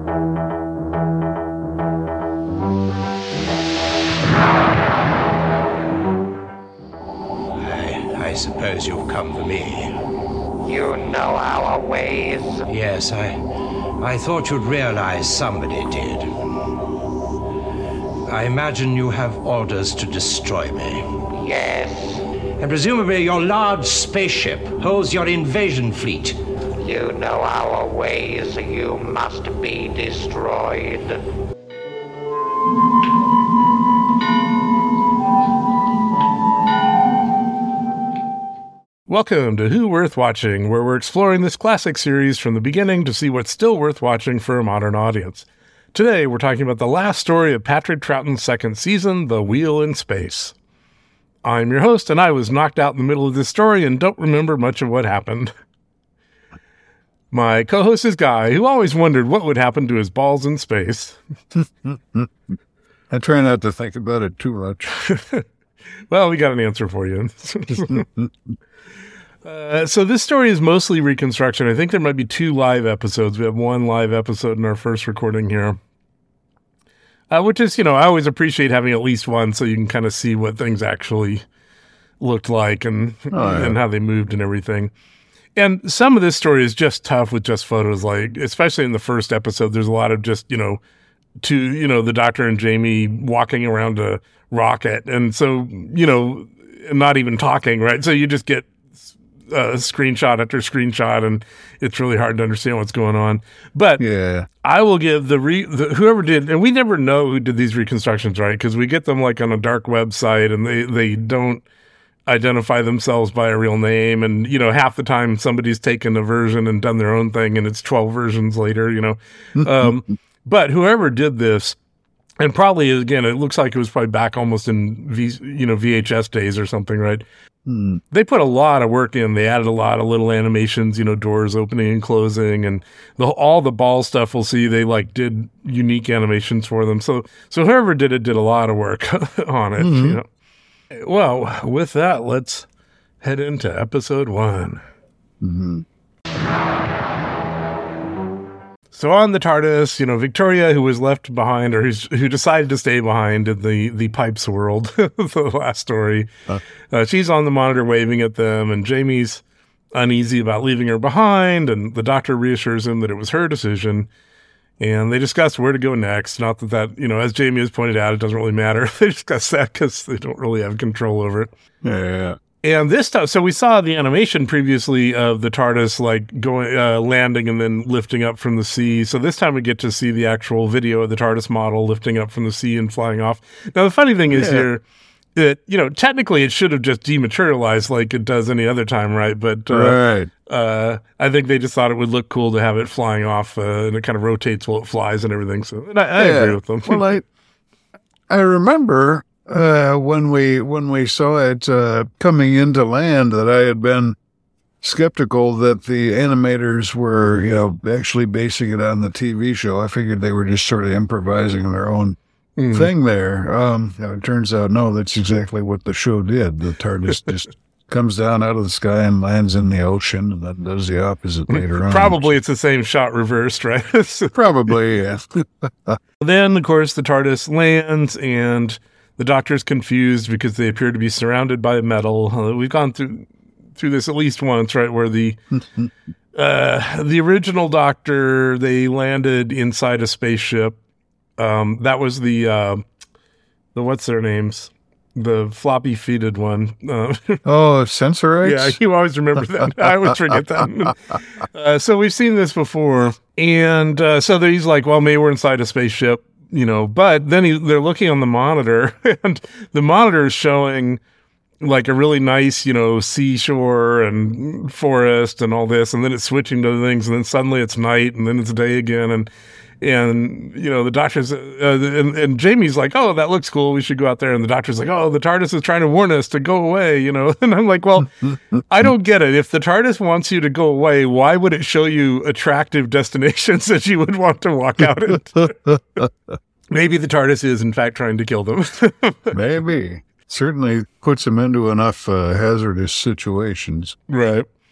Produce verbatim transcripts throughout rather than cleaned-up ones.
I suppose you've come for me. You know our ways. Yes, I... I thought you'd realize somebody did. I imagine you have orders to destroy me. Yes. And presumably your large spaceship holds your invasion fleet. You know our ways. You must be destroyed. Welcome to Who Worth Watching, where we're exploring this classic series from the beginning to see what's still worth watching for a modern audience. Today, we're talking about the last story of Patrick Troughton's second season, The Wheel in Space. I'm your host, and I was knocked out in the middle of this story and don't remember much of what happened. My co-host is Guy, who always wondered what would happen to his balls in space. I try not to think about it too much. Well, we got an answer for you. Uh, so this story is mostly reconstruction. I think there might be two live episodes. We have one live episode in our first recording here, uh, which is, you know, I always appreciate having at least one so you can kind of see what things actually looked like and oh, yeah. and how they moved and everything. And some of this story is just tough with just photos, like especially in the first episode. There's a lot of just, you know, to, you know, the Doctor and Jamie walking around a rocket. And so, you know, not even talking, right? So you just get Uh, screenshot after screenshot, and it's really hard to understand what's going on. But yeah, I will give the, re- the whoever did, and we never know who did these reconstructions, right? Because we get them like on a dark website, and they they don't identify themselves by a real name, and you know half the time somebody's taken a version and done their own thing, and it's twelve versions later, you know. um, but whoever did this, and probably again, it looks like it was probably back almost in v, you know V H S days or something, right? They put a lot of work in. They added a lot of little animations, you know, doors opening and closing, and the, all the ball stuff we'll see, they like did unique animations for them. So, so whoever did it did a lot of work on it. Mm-hmm. You know. Well, with that, let's head into episode one. Mm-hmm. So on the TARDIS, you know, Victoria, who was left behind, or who's, who decided to stay behind in the, the Pipes world, the last story, uh, uh, she's on the monitor waving at them, and Jamie's uneasy about leaving her behind, and the Doctor reassures him that it was her decision, and they discuss where to go next. Not that that, you know, as Jamie has pointed out, it doesn't really matter. They discuss that because they don't really have control over it. Yeah. And this time, so we saw the animation previously of the TARDIS like going, uh, landing and then lifting up from the sea. So this time we get to see the actual video of the TARDIS model lifting up from the sea and flying off. Now the funny thing is yeah. here that, you know, technically it should have just dematerialized like it does any other time, right? But, uh, right. uh, I think they just thought it would look cool to have it flying off, uh, and it kind of rotates while it flies and everything. So and I, I yeah. agree with them. Well, I, I remember, Uh, when we when we saw it uh, coming into land, that I had been skeptical that the animators were, you know, actually basing it on the T V show. I figured they were just sort of improvising their own mm. thing there. Um, you know, it turns out, no, that's exactly what the show did. The TARDIS just comes down out of the sky and lands in the ocean, and then does the opposite later on. Probably it's the same shot reversed, right? Probably, yeah. Then, of course, the TARDIS lands, and the Doctor's confused because they appear to be surrounded by metal. Uh, we've gone through through this at least once, right? Where the uh, the original Doctor, they landed inside a spaceship. Um, that was the uh, the what's their names? The floppy feeted one. Uh, oh, Sensorites? Yeah, you always remember that. I always forget that. Uh, so we've seen this before, and uh, so he's like, "Well, maybe we're inside a spaceship." You know, but then he, they're looking on the monitor, and the monitor is showing like a really nice, you know, seashore and forest and all this, and then it's switching to things, and then suddenly it's night, and then it's day again, and and you know the Doctor's uh, and, and Jamie's like, "Oh, that looks cool. We should go out there." And the Doctor's like, "Oh, the TARDIS is trying to warn us to go away," you know. And I'm like, "Well, I don't get it. If the TARDIS wants you to go away, why would it show you attractive destinations that you would want to walk out into?" Maybe the TARDIS is, in fact, trying to kill them. Maybe. Certainly puts them into enough uh, hazardous situations. Right.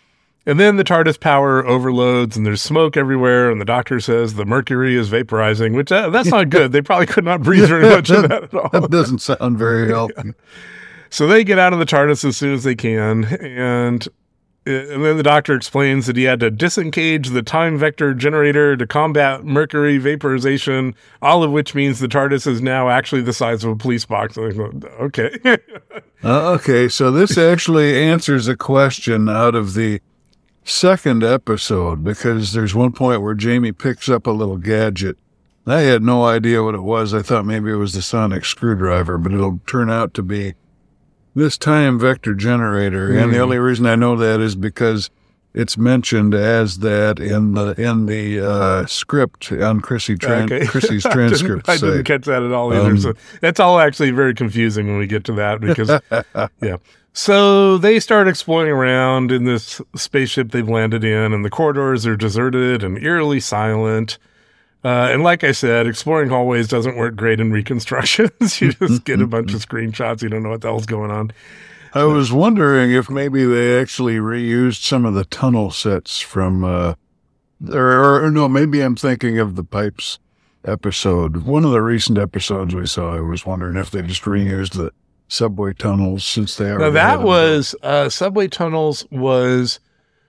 And then the TARDIS power overloads and there's smoke everywhere. And the doctor says the mercury is vaporizing, which uh, that's not good. They probably could not breathe very much of that at all. That doesn't sound very healthy. So they get out of the TARDIS as soon as they can. And, and then the doctor explains that he had to disengage the time vector generator to combat mercury vaporization, all of which means the TARDIS is now actually the size of a police box. Okay. uh, okay. So this actually answers a question out of the second episode, because there's one point where Jamie picks up a little gadget. I had no idea what it was. I thought maybe it was the sonic screwdriver, but it'll turn out to be this time vector generator. Mm. And the only reason I know that is because it's mentioned as that in the in the uh, script on Chrissy tran- okay. Chrissy's transcript. I didn't, I didn't catch that at all either. Um, so that's all actually very confusing when we get to that, because yeah. So they start exploring around in this spaceship they've landed in, and the corridors are deserted and eerily silent. Uh, and like I said, exploring hallways doesn't work great in reconstructions. You just get a bunch of screenshots. You don't know what the hell's going on. I was wondering if maybe they actually reused some of the tunnel sets from, uh, or, or no, maybe I'm thinking of the Pipes episode. One of the recent episodes we saw, I was wondering if they just reused the subway tunnels, since they are. Now that was uh, subway tunnels was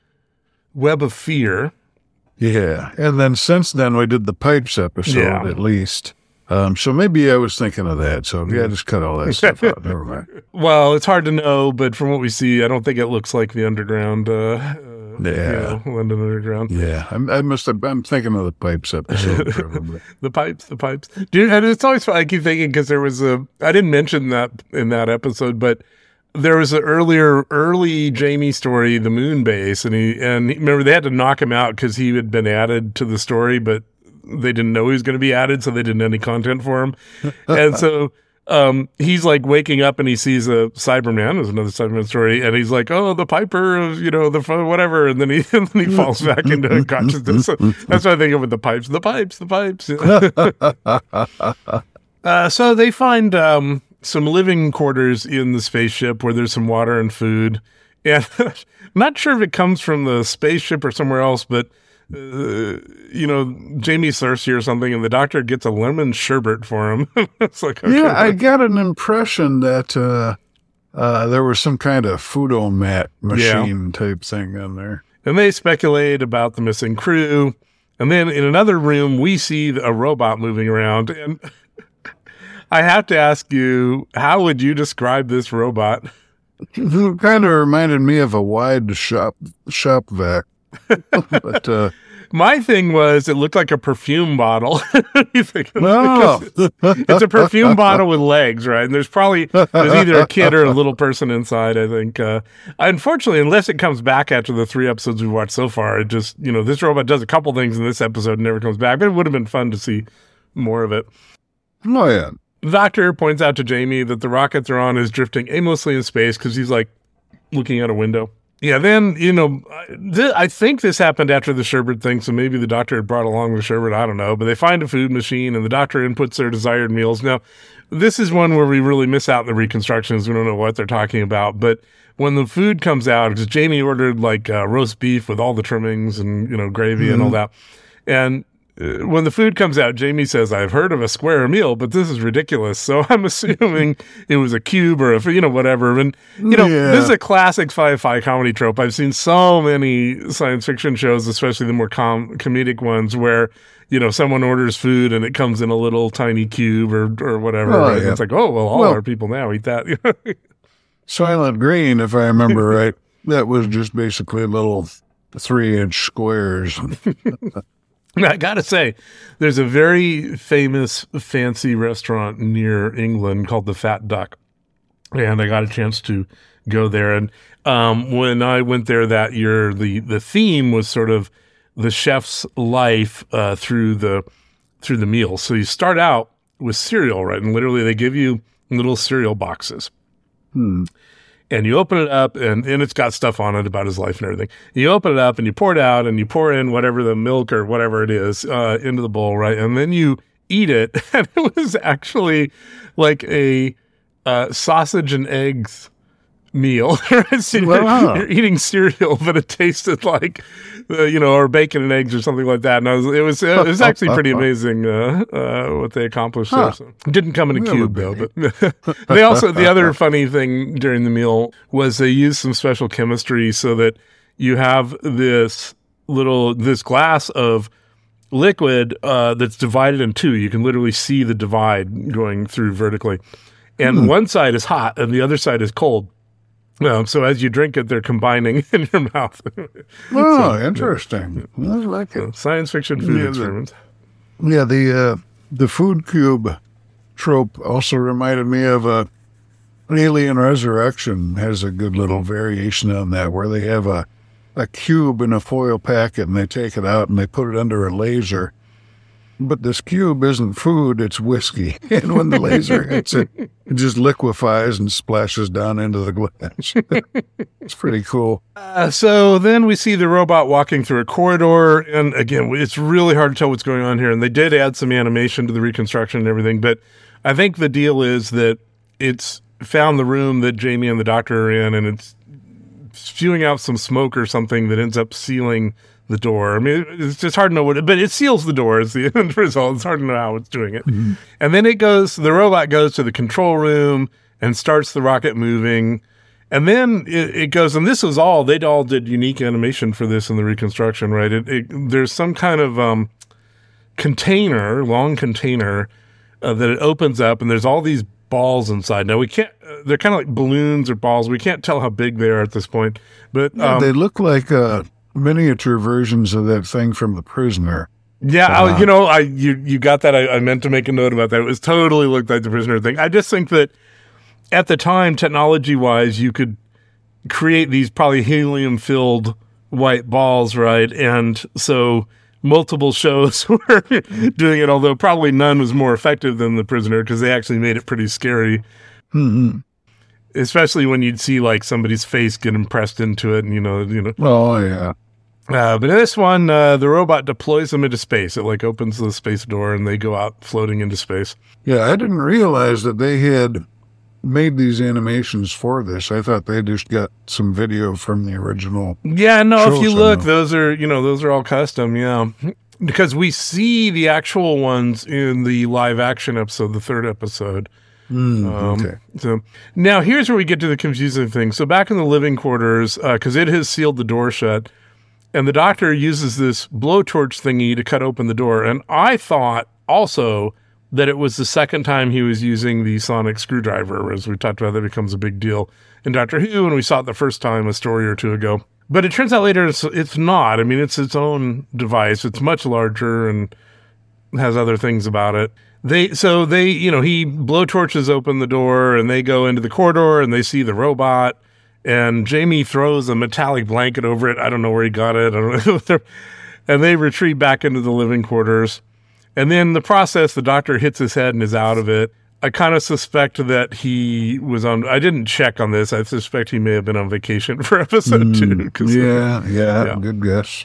Web of Fear. Yeah, and then since then we did the Pipes episode yeah. at least. Um, so maybe I was thinking of that. So yeah, just cut all that stuff out. Never mind. Well, it's hard to know, but from what we see, I don't think it looks like the underground. Uh, uh, yeah, you know, London Underground. Yeah, I'm, I must have. I'm thinking of the Pipes episode. Probably. the pipes, the pipes. Dude, and it's always fun. I keep thinking, because there was a. I didn't mention that in that episode, but there was an earlier, early Jamie story, the Moon Base, and he and he, remember they had to knock him out because he had been added to the story, but they didn't know he was going to be added, so they didn't have any content for him. And so um, he's like waking up and he sees a Cyberman. There's another Cyberman story, and he's like, "Oh, the Piper of, you know, the whatever," and then he and then he falls back into consciousness. So that's what I think of with the pipes, the pipes, the pipes. uh, so they find um, some living quarters in the spaceship where there's some water and food, and I'm not sure if it comes from the spaceship or somewhere else, but. Uh, you know, Jamie's thirsty or something, and the doctor gets a lemon sherbet for him. It's like, okay, yeah, I got an impression that uh, uh, there was some kind of Foodomat machine yeah. type thing in there. And they speculate about the missing crew. And then in another room, we see a robot moving around. And I have to ask you, how would you describe this robot? It kind of reminded me of a wide shop shop vac. But uh, my thing was, it looked like a perfume bottle. You think, no. It's a perfume bottle with legs, right? And there's probably there's either a kid or a little person inside. I think. Uh, unfortunately, unless it comes back after the three episodes we've watched so far, it just you know this robot does a couple things in this episode and never comes back. But it would have been fun to see more of it. Oh yeah. The doctor points out to Jamie that the rocket they're on is drifting aimlessly in space because he's like looking out a window. Yeah, then, you know, th- I think this happened after the sherbet thing, so maybe the doctor had brought along the sherbet, I don't know. But they find a food machine, and the doctor inputs their desired meals. Now, this is one where we really miss out in the reconstructions. We don't know what they're talking about. But when the food comes out, because Jamie ordered, like, uh, roast beef with all the trimmings and, you know, gravy mm-hmm. and all that. And uh, when the food comes out, Jamie says, "I've heard of a square meal, but this is ridiculous." So I'm assuming it was a cube or a, you know, whatever. And, you know, yeah. this is a classic sci-fi comedy trope. I've seen so many science fiction shows, especially the more com- comedic ones, where, you know, someone orders food and it comes in a little tiny cube or, or whatever. Oh, right? Yeah. It's like, oh, well, all well, our people now eat that. Silent Green, if I remember right, that was just basically little three-inch squares. I gotta say, there's a very famous fancy restaurant near England called the Fat Duck, and I got a chance to go there. And um, when I went there that year, the, the theme was sort of the chef's life uh, through the through the meals. So you start out with cereal, right? And literally they give you little cereal boxes. Hmm. And you open it up, and, and it's got stuff on it about his life and everything. You open it up, and you pour it out, and you pour in whatever the milk or whatever it is uh, into the bowl, right? And then you eat it, and it was actually like a uh, sausage and eggs meal. So Wow. you're eating cereal, but it tasted like, uh, you know, or bacon and eggs or something like that. And I was, it was, it was actually pretty amazing uh, uh, what they accomplished Huh. there. So, it didn't come in a Well, cube but- though. But they also, the other funny thing during the meal was they used some special chemistry so that you have this little this glass of liquid uh, that's divided in two. You can literally see the divide going through vertically. And one side is hot and the other side is cold. Um, so as you drink it, they're combining in your mouth. Oh, interesting. I like it. Science fiction food Yeah, the- experiments. Yeah, the uh, the food cube trope also reminded me of a Alien Resurrection has a good little variation on that, where they have a a cube in a foil packet and they take it out and they put it under a laser. But this cube isn't food, it's whiskey. And when the laser hits it, it just liquefies and splashes down into the glass. It's pretty cool. Uh, so then we see the robot walking through a corridor. And again, it's really hard to tell what's going on here. And they did add some animation to the reconstruction and everything. But I think the deal is that it's found the room that Jamie and the doctor are in, and it's spewing out some smoke or something that ends up sealing the door. I mean, it's just hard to know what, it, but it seals the door is the end result. It's hard to know how it's doing it. Mm-hmm. And then it goes, the robot goes to the control room and starts the rocket moving. And then it, it goes, and this was all, they all did unique animation for this in the reconstruction, right? It, it, there's some kind of um, container, long container uh, that it opens up, and there's all these balls inside. Now we can't, uh, they're kind of like balloons or balls. We can't tell how big they are at this point, but Yeah, um, they look like uh, miniature versions of that thing from The Prisoner. yeah, Uh, I, you know, I, you, you got that. I, I meant to make a note about that. It was totally looked like the Prisoner thing. I just think that at the time, technology wise, you could create these probably helium filled white balls, right? And so multiple shows were doing it, although probably none was more effective than The Prisoner because they actually made it pretty scary. Mm-hmm. Especially when you'd see like somebody's face get impressed into it, and you know, you know. Oh, yeah. Uh, but in this one, uh, the robot deploys them into space. It like opens the space door, and they go out floating into space. Yeah, I didn't realize that they had made these animations for this. I thought they just got some video from the original. Yeah, no. If Show you some look, of- those are you know those are all custom. Yeah, because we see the actual ones in the live action episode, the third episode. Mm, Um, okay. So now here's where we get to the confusing thing. So back in the living quarters, because it has sealed the door shut, and the doctor uses this blowtorch thingy to cut open the door. And I thought also that it was the second time he was using the sonic screwdriver. As we talked about, that becomes a big deal in Doctor Who, and we saw it the first time a story or two ago. But it turns out later it's, it's not. I mean, it's its own device. It's much larger and has other things about it. They so they you know he blowtorches open the door and they go into the corridor and they see the robot, and Jamie throws a metallic blanket over it. I don't know where he got it. I don't know. And they retreat back into the living quarters. And then the process, the doctor hits his head and is out of it. I kind of suspect that he was on. I didn't check on this. I suspect he may have been on vacation for episode two. 'Cause Yeah, yeah, Yeah. good guess.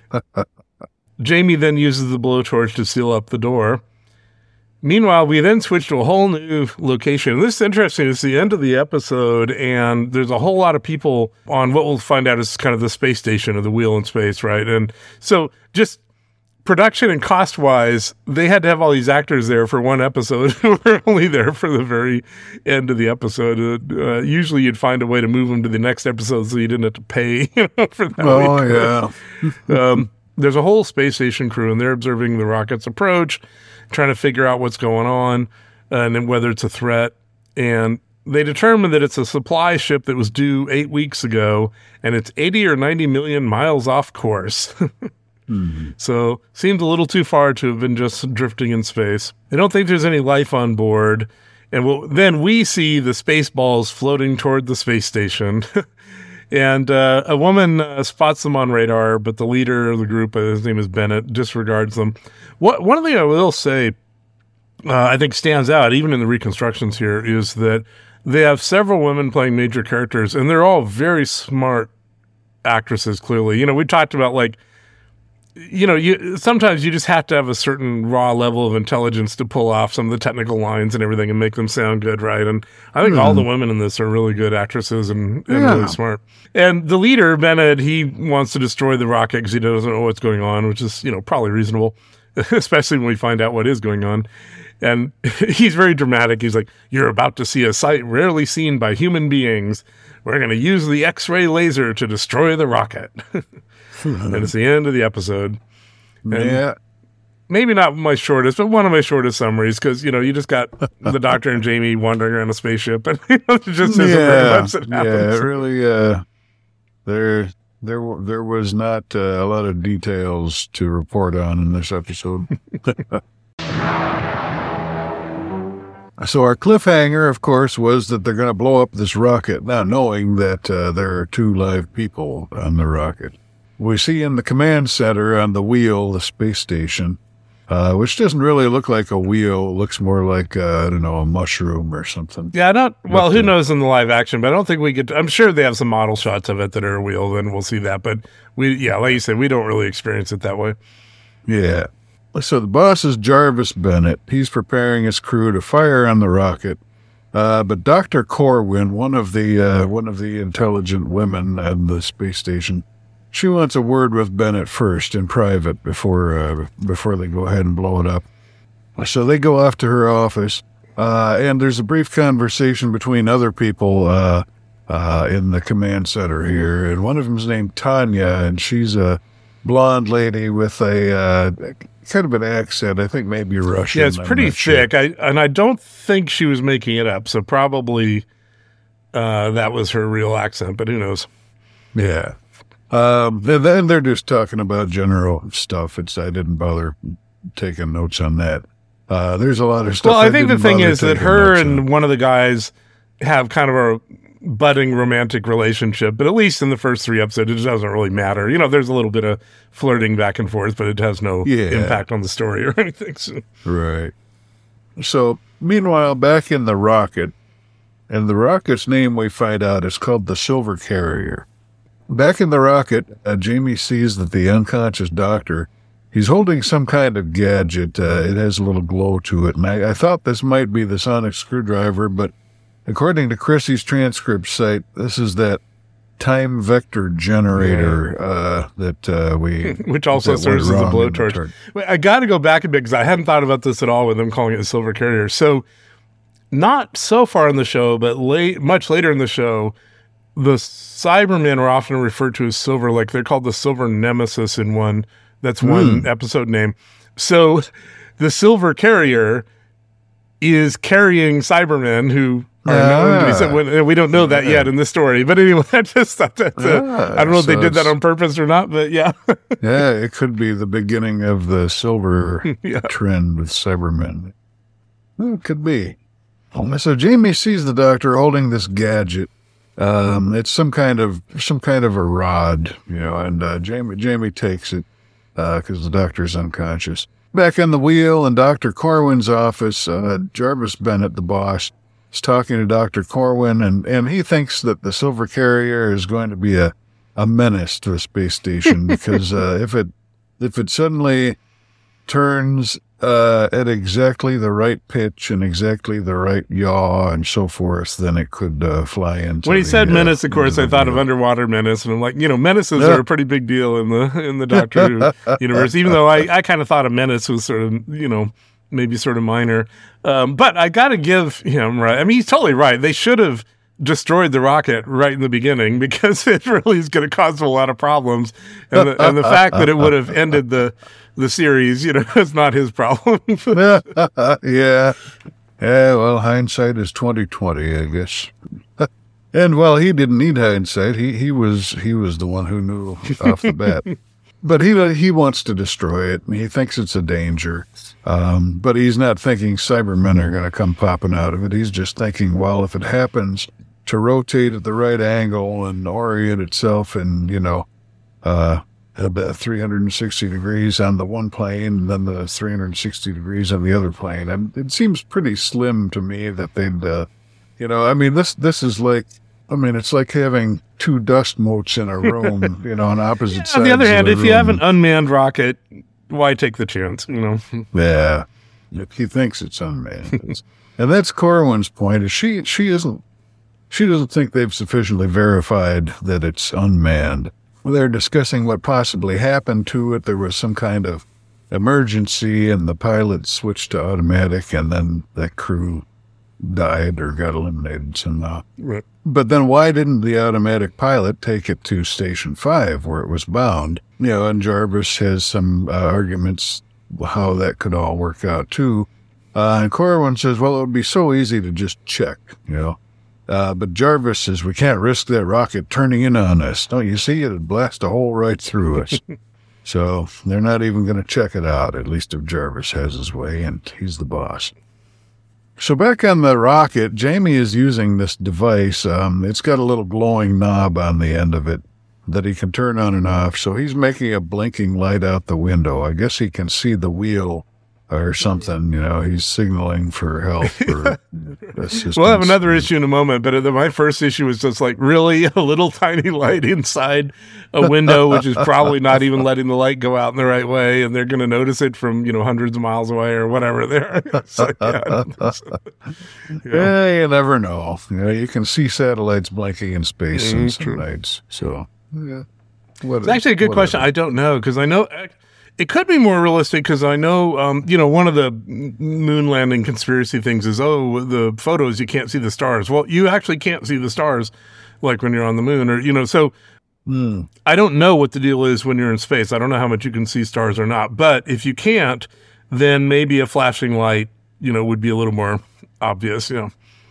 Jamie then uses the blowtorch to seal up the door. Meanwhile, we then switch to a whole new location. This is interesting. It's the end of the episode, and there's a whole lot of people on what we'll find out is kind of the space station or the wheel in space, right? And so just production and cost-wise, they had to have all these actors there for one episode who were only there for the very end of the episode. Uh, usually you'd find a way to move them to the next episode so you didn't have to pay you know, for that. Oh, week. yeah. um, there's a whole space station crew, and they're observing the rocket's approach, trying to figure out what's going on uh, and then whether it's a threat. And they determine that it's a supply ship that was due eight weeks ago, and it's eighty or ninety million miles off course. Mm-hmm. So seems a little too far to have been just drifting in space. I don't think there's any life on board. And we'll, then we see the space balls floating toward the space station. And uh, a woman uh, spots them on radar, but the leader of the group, uh, his name is Bennett, disregards them. What, one thing I will say, uh, I think stands out, even in the reconstructions here, is that they have several women playing major characters, and they're all very smart actresses, clearly. You know, we talked about, like, you know, you sometimes you just have to have a certain raw level of intelligence to pull off some of the technical lines and everything and make them sound good, right? And I think mm. all the women in this are really good actresses and, and yeah. really smart. And the leader, Bennett, he wants to destroy the rocket because he doesn't know what's going on, which is, you know, probably reasonable, especially when we find out what is going on. And he's very dramatic. He's like, "You're about to see a sight rarely seen by human beings. We're going to use the X-ray laser to destroy the rocket." And it's the end of the episode. And yeah. Maybe not my shortest, but one of my shortest summaries, because, you know, you just got the Doctor and Jamie wandering around a spaceship, and you know, it just isn't yeah. very much that happens. Yeah, really, uh, there, there, there was not uh, a lot of details to report on in this episode. So our cliffhanger, of course, was that they're going to blow up this rocket, not knowing that uh, there are two live people on the rocket. We see in the command center on the wheel, the space station, uh, which doesn't really look like a wheel. It looks more like, uh, I don't know, a mushroom or something. Yeah, not, well, but, who uh, knows in the live action, but I don't think we get, to, I'm sure they have some model shots of it that are a wheel, then we'll see that. But we, yeah, like you said, we don't really experience it that way. Yeah. So the boss is Jarvis Bennett. He's preparing his crew to fire on the rocket. Uh, but Doctor Corwin, one of the uh, one of the intelligent women at the space station, she wants a word with Bennett first in private before uh, before they go ahead and blow it up. So they go off to her office, uh, and there's a brief conversation between other people uh, uh, in the command center here, and one of them's named Tanya, and she's a blonde lady with a uh, kind of an accent. I think maybe Russian. Yeah, it's pretty thick. Sure. I and I don't think she was making it up. So probably uh, that was her real accent, but who knows? Yeah. Um, then they're just talking about general stuff. It's I didn't bother taking notes on that. Uh, there's a lot of stuff. Well, I, I think the thing is that her and on. one of the guys have kind of a budding romantic relationship, but at least in the first three episodes, it doesn't really matter. You know, there's a little bit of flirting back and forth, but it has no yeah. impact on the story or anything. So. Right. So, meanwhile, back in the rocket, and the rocket's name we find out is called the Silver Carrier. Back in the rocket, uh, Jamie sees that the unconscious doctor, he's holding some kind of gadget. Uh, it has a little glow to it, and I, I thought this might be the sonic screwdriver, but according to Chrissy's transcript site, this is that time vector generator yeah. uh, that uh, we... Which also serves as a blowtorch. I got to go back a bit because I hadn't thought about this at all with them calling it a Silver Carrier. So, not so far in the show, but late, much later in the show, the Cybermen are often referred to as Silver, like they're called the Silver Nemesis in one. That's one mm. episode name. So, the Silver Carrier is carrying Cybermen who... Ah. Said, we don't know that yet in this story, but anyway, I just thought that uh, ah, I don't know so if they did that on purpose or not, but yeah, yeah, it could be the beginning of the silver yeah. trend with Cybermen. Well, it could be. So Jamie sees the doctor holding this gadget. Um, it's some kind of some kind of a rod, you know, and uh, Jamie Jamie takes it because uh, the doctor's unconscious. Back on the wheel in Doctor Corwin's office, uh, Jarvis Bennett, the boss, is talking to Doctor Corwin, and, and he thinks that the Silver Carrier is going to be a, a menace to the space station because uh, if it if it suddenly turns uh, at exactly the right pitch and exactly the right yaw and so forth, then it could uh, fly into. When he the, said uh, menace, of course, I thought of Underwater Menace, and I'm like, you know, menaces yeah. are a pretty big deal in the in the Doctor Who universe. Even though I, I kind of thought a menace was sort of, you know, maybe sort of minor. Um, but I got to give him right. I mean, he's totally right. They should have destroyed the rocket right in the beginning because it really is going to cause a lot of problems. And the, and the fact that it would have ended the the series, you know, is not his problem. yeah. Yeah, well, hindsight is twenty twenty, I guess. And, well, he didn't need hindsight. He he was he was the one who knew off the bat. But he he wants to destroy it, and he thinks it's a danger. Um, but he's not thinking Cybermen are going to come popping out of it. He's just thinking, well, if it happens to rotate at the right angle and orient itself in, you know, uh, about three hundred sixty degrees on the one plane and then the three hundred sixty degrees on the other plane. And it seems pretty slim to me that they'd, uh, you know, I mean, this this is like I mean, it's like having two dust motes in a room, you know, on opposite yeah, sides. On the other hand, the if room. you have an unmanned rocket, why take the chance, you know? Yeah. He thinks it's unmanned. And that's Corwin's point, is she she isn't she doesn't think they've sufficiently verified that it's unmanned. They're discussing what possibly happened to it. There was some kind of emergency and the pilot switched to automatic and then that crew died or got eliminated somehow. Right. But then why didn't the automatic pilot take it to Station five where it was bound? You know, and Jarvis has some uh, arguments how that could all work out too. Uh, and Corwin says, well, it would be so easy to just check, you know. Uh, but Jarvis says, we can't risk that rocket turning in on us. Don't you see? It'd blast a hole right through us. So they're not even going to check it out, at least if Jarvis has his way, and he's the boss. So back on the rocket, Jamie is using this device. Um, it's got a little glowing knob on the end of it that he can turn on and off. So he's making a blinking light out the window. I guess he can see the wheel or something. You know, he's signaling for help or assistance. We'll have another issue in a moment, but my first issue was just like, really? A little tiny light inside a window, which is probably not even letting the light go out in the right way, and they're going to notice it from, you know, hundreds of miles away or whatever. There, it's like, yeah, yeah. yeah, you never know. You know, you can see satellites blinking in space Mm, some true. nights. So, yeah. What, It's actually a good whatever. question. I don't know, because I know it could be more realistic, because I know, um, you know, one of the moon landing conspiracy things is, oh, the photos, you can't see the stars. Well, you actually can't see the stars like when you're on the moon, or, you know, so Mm. I don't know what the deal is when you're in space. I don't know how much you can see stars or not. But if you can't, then maybe a flashing light, you know, would be a little more obvious, you know.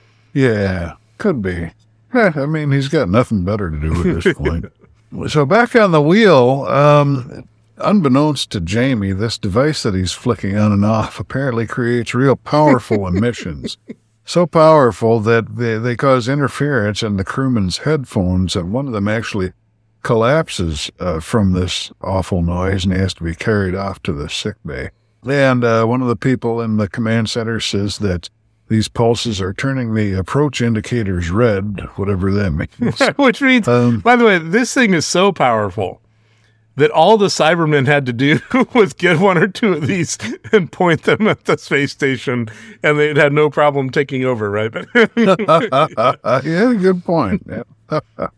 Yeah, could be. Eh, I mean, he's got nothing better to do at this point. So back on the wheel, um, unbeknownst to Jamie, this device that he's flicking on and off apparently creates real powerful emissions. So powerful that they, they cause interference in the crewman's headphones, and one of them actually collapses uh, from this awful noise, and he has to be carried off to the sick bay. And uh, one of the people in the command center says that these pulses are turning the approach indicators red, whatever that means. Which means, Um, by the way, this thing is so powerful that all the Cybermen had to do was get one or two of these and point them at the space station, and they'd had no problem taking over, right? Yeah, good point. Yeah.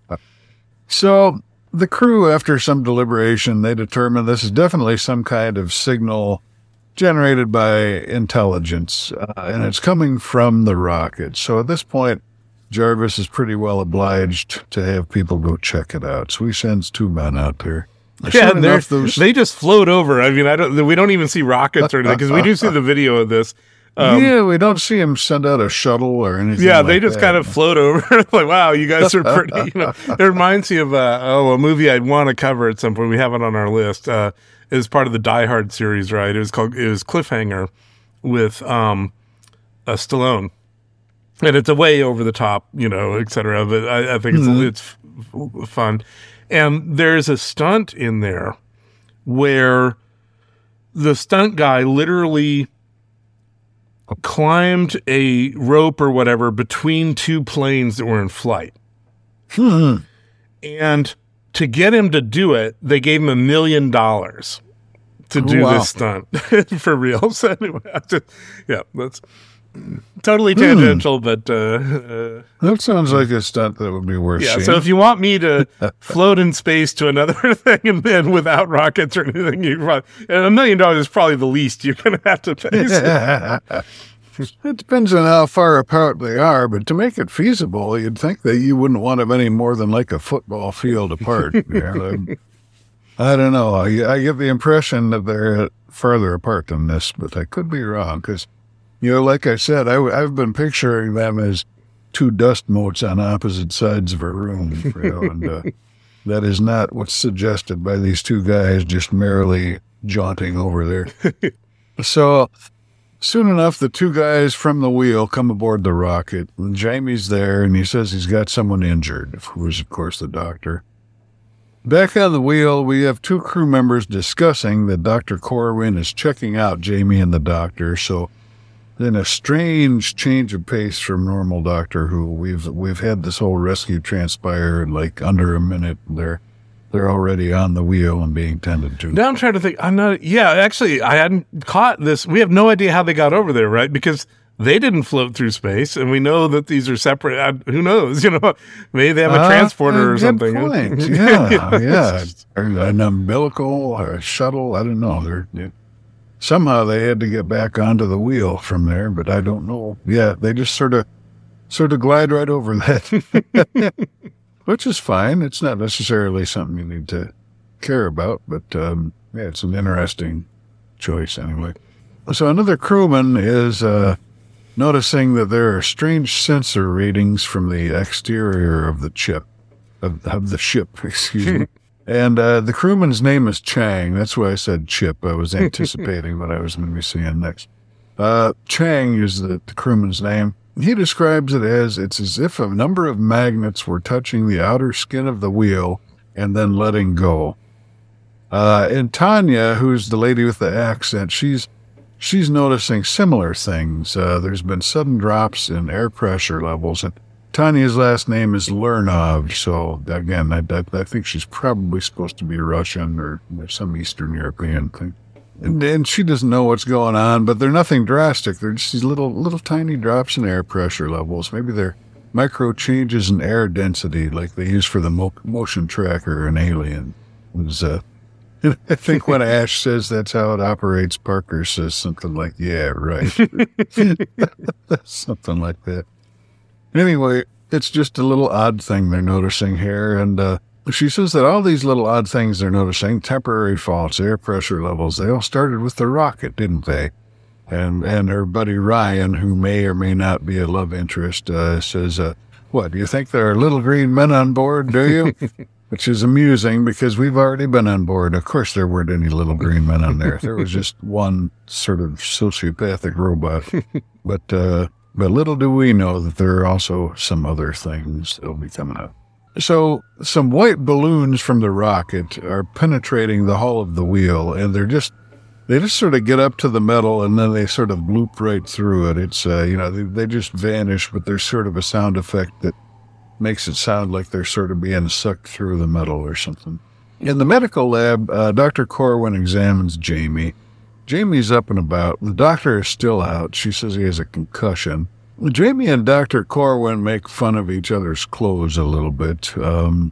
So the crew, after some deliberation, they determined this is definitely some kind of signal generated by intelligence, uh, and it's coming from the rocket. So at this point, Jarvis is pretty well obliged to have people go check it out. So he sends two men out there. Yeah, Sure and they're- enough, those- they just float over. I mean, I don't. We don't even see rockets or anything, because we do see the video of this. Um, yeah, we don't see him send out a shuttle or anything. Yeah, like they just that. kind of float over. Like, wow, you guys are pretty. You know, it reminds me of uh, oh, a movie I'd want to cover at some point. We have it on our list. Uh, it was part of the Die Hard series, right? It was called it was Cliffhanger with um, uh, Stallone, and it's a way over the top, you know, et cetera. But I, I think it's Mhm. it's f- fun. And there's a stunt in there where the stunt guy literally climbed a rope or whatever between two planes that were in flight. Hmm. And to get him to do it, they gave him a million dollars to Oh, do wow. this stunt for real. So anyway, I just, yeah, that's totally tangential, but uh, uh, That sounds like a stunt that would be worth yeah. seeing. So if you want me to float in space to another thing and then without rockets or anything, you probably, and a million dollars is probably the least you're going to have to pay. So- It depends on how far apart they are, but to make it feasible, you'd think that you wouldn't want them any more than like a football field apart. Yeah, they're- I don't know. I, I get the impression that they're farther apart than this, but I could be wrong because, you know, like I said, I, I've been picturing them as two dust motes on opposite sides of a room, you know, and uh, that is not what's suggested by these two guys just merrily jaunting over there. So soon enough, the two guys from the wheel come aboard the rocket, and Jamie's there, and he says he's got someone injured, who is, of course, the doctor. Back on the wheel, we have two crew members discussing that Doctor Corwin is checking out Jamie and the doctor, so in a strange change of pace from normal Doctor Who. We've we've had this whole rescue transpire in like under a minute. They're they're already on the wheel and being tended to. Now I'm trying to think. I'm not. Yeah, actually, I hadn't caught this. We have no idea how they got over there, right? Because they didn't float through space, and we know that these are separate. Uh, who knows? You know, maybe they have a Uh, transporter or good something. point. Yeah, yeah. Or an umbilical or a shuttle. I don't know. They're, they, somehow they had to get back onto the wheel from there, but I don't know. Yeah, they just sort of sort of glide right over that, which is fine. It's not necessarily something you need to care about, but um, yeah, it's an interesting choice anyway. So another crewman is uh, noticing that there are strange sensor readings from the exterior of the chip, of, of the ship, excuse me. And uh, the crewman's name is Chang. That's why I said Chip. I was anticipating what I was going to be seeing next. Uh, Chang is the, the crewman's name. He describes it as, it's as if a number of magnets were touching the outer skin of the wheel and then letting go. Uh, and Tanya, who's the lady with the accent, she's she's noticing similar things. Uh, there's been sudden drops in air pressure levels, and Tanya's last name is Lernov, so again, I, I, I think she's probably supposed to be Russian or some Eastern European thing. And, and she doesn't know what's going on, but they're nothing drastic. They're just these little little tiny drops in air pressure levels. Maybe they're micro changes in air density, like they use for the mo- motion tracker in Alien. It was, uh, I think when Ash says that's how it operates, Parker says something like, yeah, right. Something like that. Anyway, it's just a little odd thing they're noticing here. And uh, she says that all these little odd things they're noticing, temporary faults, air pressure levels, they all started with the rocket, didn't they? And and her buddy Ryan, who may or may not be a love interest, uh, says, uh, what, do you think there are little green men on board, do you? Which is amusing because we've already been on board. Of course, there weren't any little green men on there. There was just one sort of sociopathic robot. But uh, but little do we know that there are also some other things that will be coming up. So some white balloons from the rocket are penetrating the hull of the wheel, and they're just they just sort of get up to the metal, and then they sort of loop right through it. It's uh, you know they, they just vanish, but there's sort of a sound effect that makes it sound like they're sort of being sucked through the metal or something. In the medical lab, uh, Doctor Corwin examines Jamie. Jamie's up and about. The doctor is still out. She says he has a concussion. Jamie and Doctor Corwin make fun of each other's clothes a little bit. Um,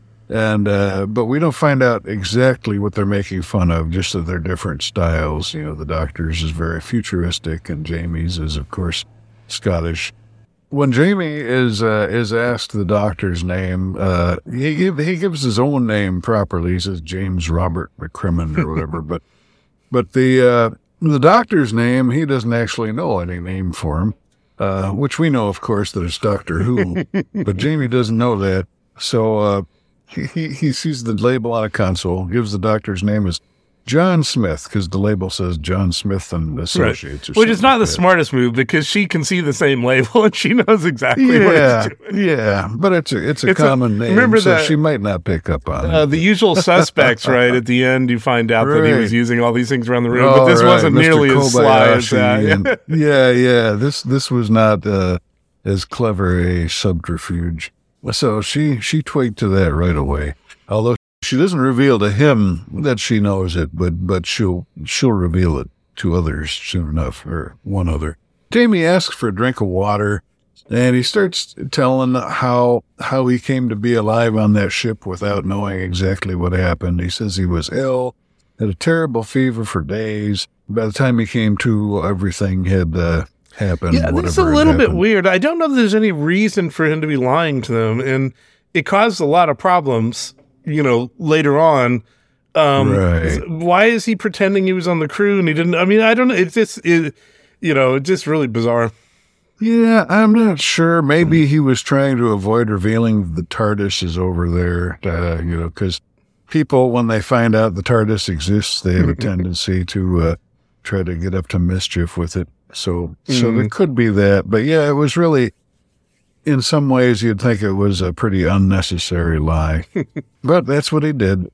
and uh, but we don't find out exactly what they're making fun of, just that they're different styles. You know, the doctor's is very futuristic, and Jamie's is, of course, Scottish. When Jamie is uh, is asked the doctor's name, uh, he give, he gives his own name properly. He says James Robert McCrimmon or whatever. but but the uh, the doctor's name, he doesn't actually know any name for him, uh, which we know, of course, that it's Doctor Who. But Jamie doesn't know that, so uh, he, he he sees the label on a console, gives the doctor's name as John Smith, because the label says John Smith and Associates. Right. Or Which is not like the that. smartest move, because she can see the same label and she knows exactly Yeah, what it's doing. yeah, but it's a it's a It's a- common name, remember so that- she might not pick up on Uh, it. the usual suspects, right? At the end, you find out that he was Right. using all these things around the room, Oh, but this right, wasn't Mister nearly as sly as Kobayashi that. and- yeah, yeah. This this was not uh, as clever a subterfuge. So she she twigged to that right away. Although she doesn't reveal to him that she knows it, but but she'll she'll reveal it to others soon enough, or one other. Jamie asks for a drink of water, and he starts telling how how he came to be alive on that ship without knowing exactly what happened. He says he was ill, had a terrible fever for days. By the time he came to, everything had uh, happened. Yeah, this is a whatever had little bit happened. weird. I don't know if there's any reason for him to be lying to them, and it caused a lot of problems, you know, later on. Um, Right. Why is he pretending he was on the crew and he didn't? I mean, I don't know. It's just, it, you know, it's just really bizarre. Yeah, I'm not sure. Maybe he was trying to avoid revealing the TARDIS is over there, uh, you know, because people, when they find out the TARDIS exists, they have a tendency to uh, try to get up to mischief with it. So, so there could be that. But yeah, it was really, in some ways, you'd think it was a pretty unnecessary lie. But that's what he did.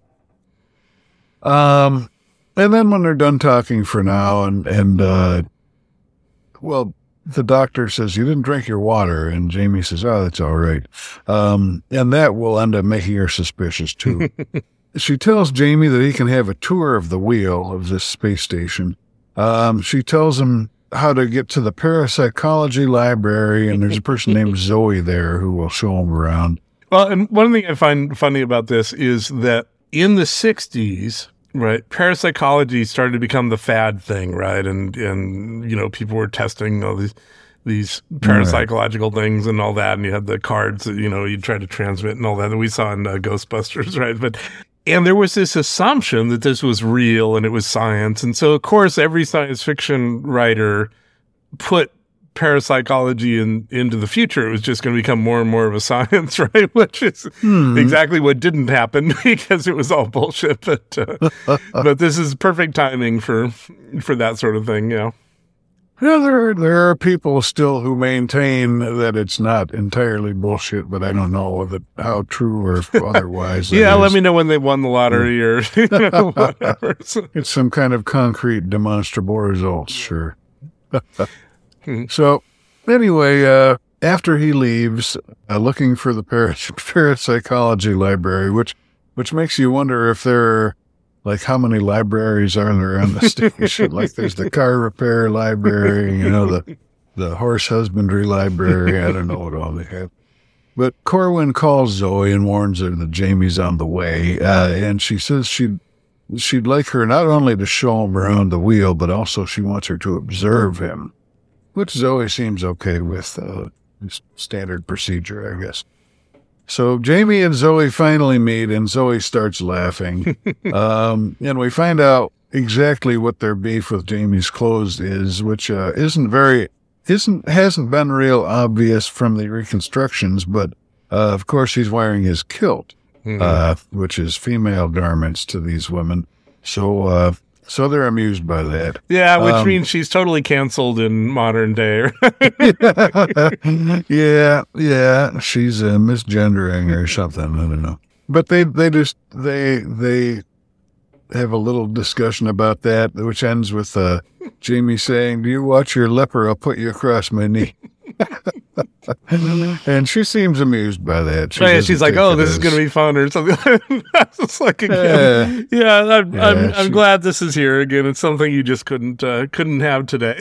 Um, and then when they're done talking for now, and, and, uh, well, the doctor says, you didn't drink your water. And Jamie says, oh, that's all right. Um, and that will end up making her suspicious, too. She tells Jamie that he can have a tour of the wheel of this space station. Um, she tells him how to get to the parapsychology library, and there's a person named Zoe there who will show him around. Well, and one thing I find funny about this is that in the sixties, right, parapsychology started to become the fad thing, right? And, and you know, people were testing all these these parapsychological right. things and all that, and you had the cards that, you know, you try to transmit and all that that we saw in uh, Ghostbusters, right? But and there was this assumption that this was real and it was science. And so, of course, every science fiction writer put parapsychology in, into the future. It was just going to become more and more of a science, right? Which is hmm. exactly what didn't happen because it was all bullshit. But uh, but this is perfect timing for for that sort of thing, you know. Yeah, there, there are people still who maintain that it's not entirely bullshit, but I don't know that, how true or otherwise. yeah, let me know when they won the lottery or you know, whatever. It's some kind of concrete, demonstrable results, sure. So, anyway, uh, after he leaves, uh, looking for the paras- parapsychology library, which which makes you wonder if there are, like, how many libraries are there on the station? Like, there's the car repair library, you know, the the horse husbandry library. I don't know what all they have. But Corwin calls Zoe and warns her that Jamie's on the way, uh, and she says she'd she'd like her not only to show him around the wheel, but also she wants her to observe him, which Zoe seems okay with. Uh, standard procedure, I guess. So Jamie and Zoe finally meet, and Zoe starts laughing. um, and we find out exactly what their beef with Jamie's clothes is, which uh, isn't very, isn't hasn't been real obvious from the reconstructions. But uh, of course, he's wearing his kilt, mm-hmm. uh, which is female garments to these women. So, uh, so they're amused by that. Yeah, which um, means she's totally canceled in modern day. yeah, yeah, she's uh, misgendering or something. I don't know. But they, they just they they have a little discussion about that, which ends with uh, Jamie saying, "Do you watch your leper? I'll put you across my knee." And she seems amused by that. She right, she's like, "Oh, this is going to be fun," or something. It's like, again, yeah, yeah, I'm, yeah, I'm, I'm she, glad this is here again. It's something you just couldn't uh, couldn't have today.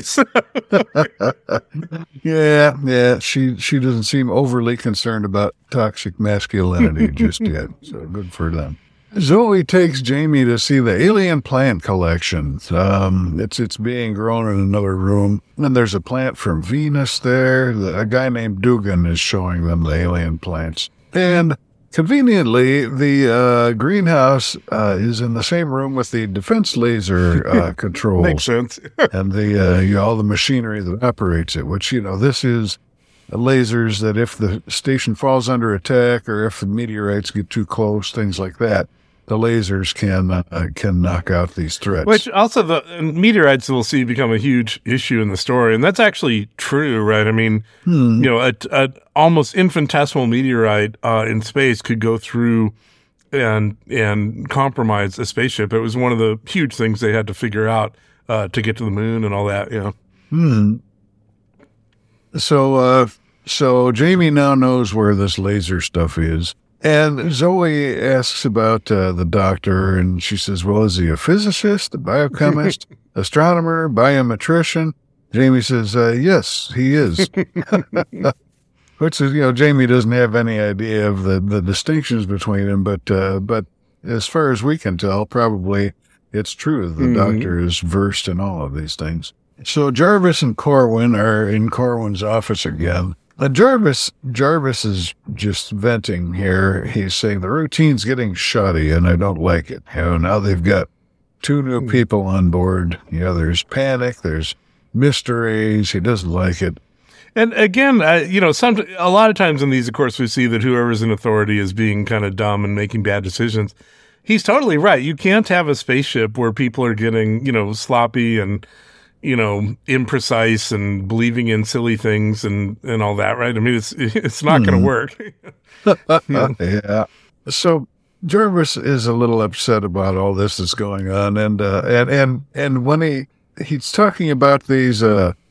yeah, yeah. She she doesn't seem overly concerned about toxic masculinity just yet. So good for them. Zoe takes Jamie to see the alien plant collection. Um, it's it's being grown in another room, and there's a plant from Venus there. The, a guy named Dugan is showing them the alien plants. And conveniently, the uh, greenhouse uh, is in the same room with the defense laser uh, controls. Makes sense. And the uh, you know, all the machinery that operates it, which, you know, this is lasers that if the station falls under attack or if the meteorites get too close, things like that, the lasers can uh, can knock out these threats. Which also the meteorites we'll see become a huge issue in the story, and that's actually true, right? I mean, hmm. you know, a, a almost infinitesimal meteorite uh, in space could go through and and compromise a spaceship. It was one of the huge things they had to figure out uh, to get to the moon and all that. You know. Hmm. So, uh, so Jamie now knows where this laser stuff is. And Zoe asks about uh, the doctor, and she says, well, is he a physicist, a biochemist, astronomer, biometrician? Jamie says, uh, yes, he is. Which is, you know, Jamie doesn't have any idea of the, the distinctions between them, but uh, but as far as we can tell, probably it's true. The mm-hmm. doctor is versed in all of these things. So Jarvis and Corwin are in Corwin's office again. Uh, Jarvis, Jarvis is just venting here. He's saying the routine's getting shoddy and I don't like it. You know, now they've got two new people on board. You know, there's panic, there's mysteries. He doesn't like it. And again, uh, you know, some a lot of times in these, of course, we see that whoever's in authority is being kind of dumb and making bad decisions. He's totally right. You can't have a spaceship where people are getting, you know, sloppy and, you know, imprecise and believing in silly things and, and all that, right? I mean, it's it's not mm. going to work. yeah. yeah. So Jarvis is a little upset about all this that's going on, and uh, and and and when he he's talking about these uh,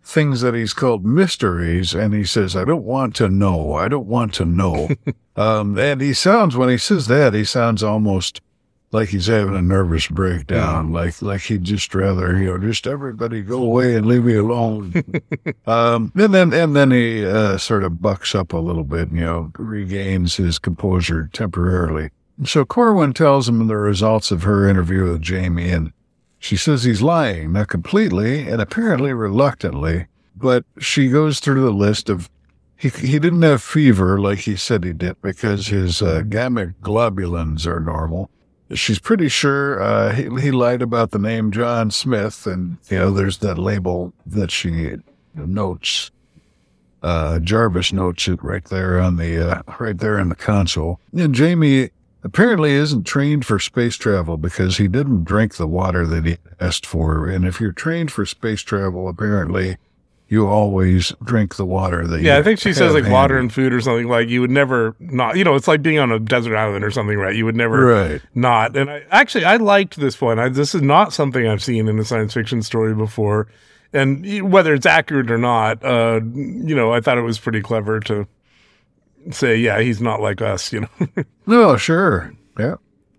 things that he's called mysteries, and he says, I don't want to know. I don't want to know. um, and he sounds, when he says that, he sounds almost like he's having a nervous breakdown, yeah. like like he'd just rather, you know, just everybody go away and leave me alone. um, and then and then he uh, sort of bucks up a little bit, you know, regains his composure temporarily. So Corwin tells him the results of her interview with Jamie, and she says he's lying, not completely and apparently reluctantly, but she goes through the list of, he he didn't have fever like he said he did because his uh, gamma globulins are normal. She's pretty sure uh, he, he lied about the name John Smith, and, you know, there's that label that she notes. Uh, Jarvis notes it right there on the, uh, right there in the console. And Jamie apparently isn't trained for space travel because he didn't drink the water that he asked for. And if you're trained for space travel, apparently you always drink the water that yeah, you I think she says like handy. water and food or something, like you would never not, you know, it's like being on a desert island or something, right? You would never right. not. And I actually, I liked this one. I, this is not something I've seen in a science fiction story before. And whether it's accurate or not, uh, you know, I thought it was pretty clever to say, yeah, he's not like us, you know? No, sure. Yeah.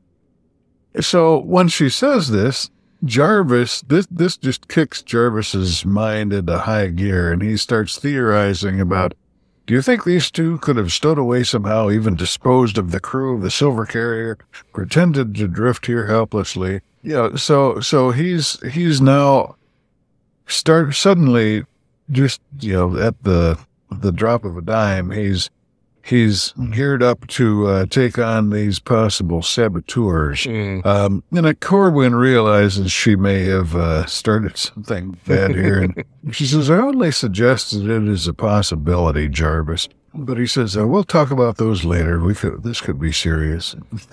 So when she says this, Jarvis, this this just kicks Jarvis's mind into high gear, and he starts theorizing about, do you think these two could have stowed away somehow, even disposed of the crew of the Silver Carrier, pretended to drift here helplessly? You know, so so he's he's now start suddenly just, you know, at the the drop of a dime, he's He's geared up to uh, take on these possible saboteurs. Mm. Um, and uh, Corwin realizes she may have uh, started something bad here. And she says, I only suggested it as a possibility, Jarvis. But he says, uh, we'll talk about those later. We could, this could be serious.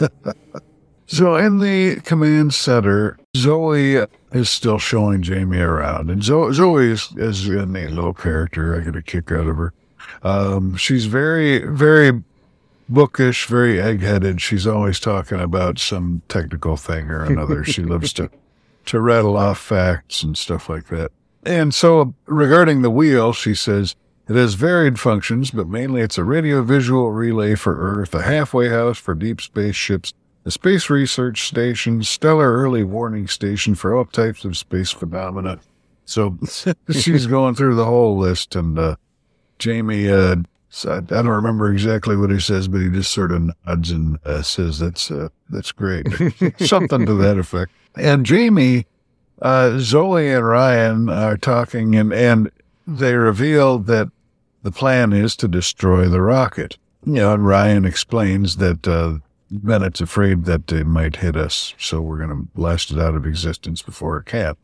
So in the command center, Zoe is still showing Jamie around. And Zoe, Zoe is, is a neat little character. I get a kick out of her. Um, she's very, very bookish, very egg-headed. She's always talking about some technical thing or another. She loves to, to rattle off facts and stuff like that. And so regarding the wheel, she says, it has varied functions, but mainly it's a radio-visual relay for Earth, a halfway house for deep space ships, a space research station, stellar early warning station for all types of space phenomena. So she's going through the whole list, and, uh, Jamie, uh, I don't remember exactly what he says, but he just sort of nods and uh, says, that's, uh, that's great. Something to that effect. And Jamie, uh, Zoe and Ryan are talking, and, and they reveal that the plan is to destroy the rocket. You know, and Ryan explains that, uh, Bennett's afraid that it might hit us, so we're going to blast it out of existence before it can.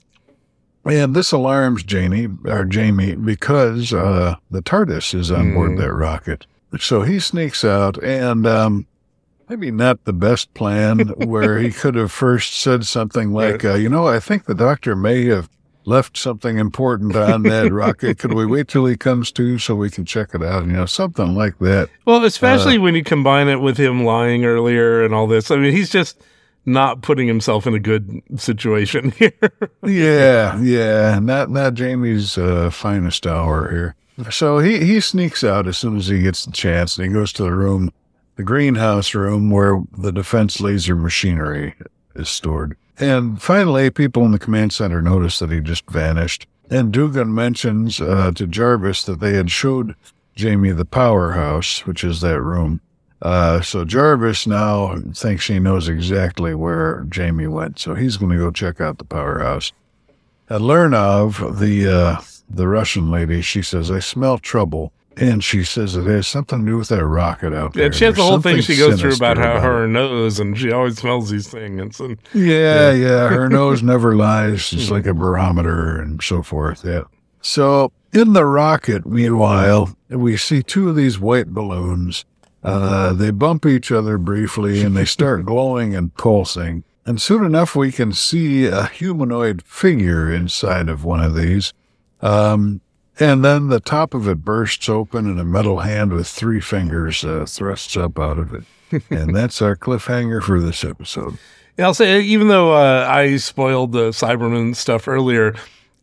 And this alarms Jamie, or Jamie, because uh, the TARDIS is on board mm. that rocket. So he sneaks out, and um, maybe not the best plan, where he could have first said something like, uh, you know, I think the doctor may have left something important on that rocket. Could we wait till he comes to so we can check it out? You know, something like that. Well, especially uh, when you combine it with him lying earlier and all this. I mean, he's just not putting himself in a good situation here. yeah, yeah. Not not Jamie's uh, finest hour here. So he, he sneaks out as soon as he gets the chance, and he goes to the room, the greenhouse room, where the defense laser machinery is stored. And finally, people in the command center notice that he just vanished. And Dugan mentions uh, to Jarvis that they had showed Jamie the powerhouse, which is that room. Uh, so Jarvis now thinks he knows exactly where Jamie went, so he's going to go check out the powerhouse. And Lernov, the, uh, the Russian lady, she says, I smell trouble. And she says it has something to do with that rocket out there. And she has There's the whole thing she goes through about how about her it. nose, and she always smells these things. And, yeah, yeah, yeah, her nose never lies. It's like a barometer and so forth, yeah. So in the rocket, meanwhile, we see two of these white balloons. Uh, they bump each other briefly, and they start glowing and pulsing. And soon enough, we can see a humanoid figure inside of one of these. Um, and then the top of it bursts open, and a metal hand with three fingers uh, thrusts up out of it. And that's our cliffhanger for this episode. Yeah, I'll say, even though uh, I spoiled the Cyberman stuff earlier,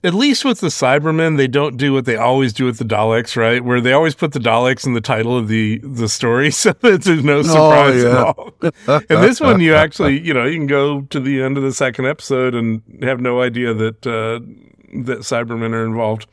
at least with the Cybermen, they don't do what they always do with the Daleks, right? Where they always put the Daleks in the title of the, the story, so that there's no surprise oh, yeah. at all. In this one, you actually, you know, you can go to the end of the second episode and have no idea that uh, that Cybermen are involved.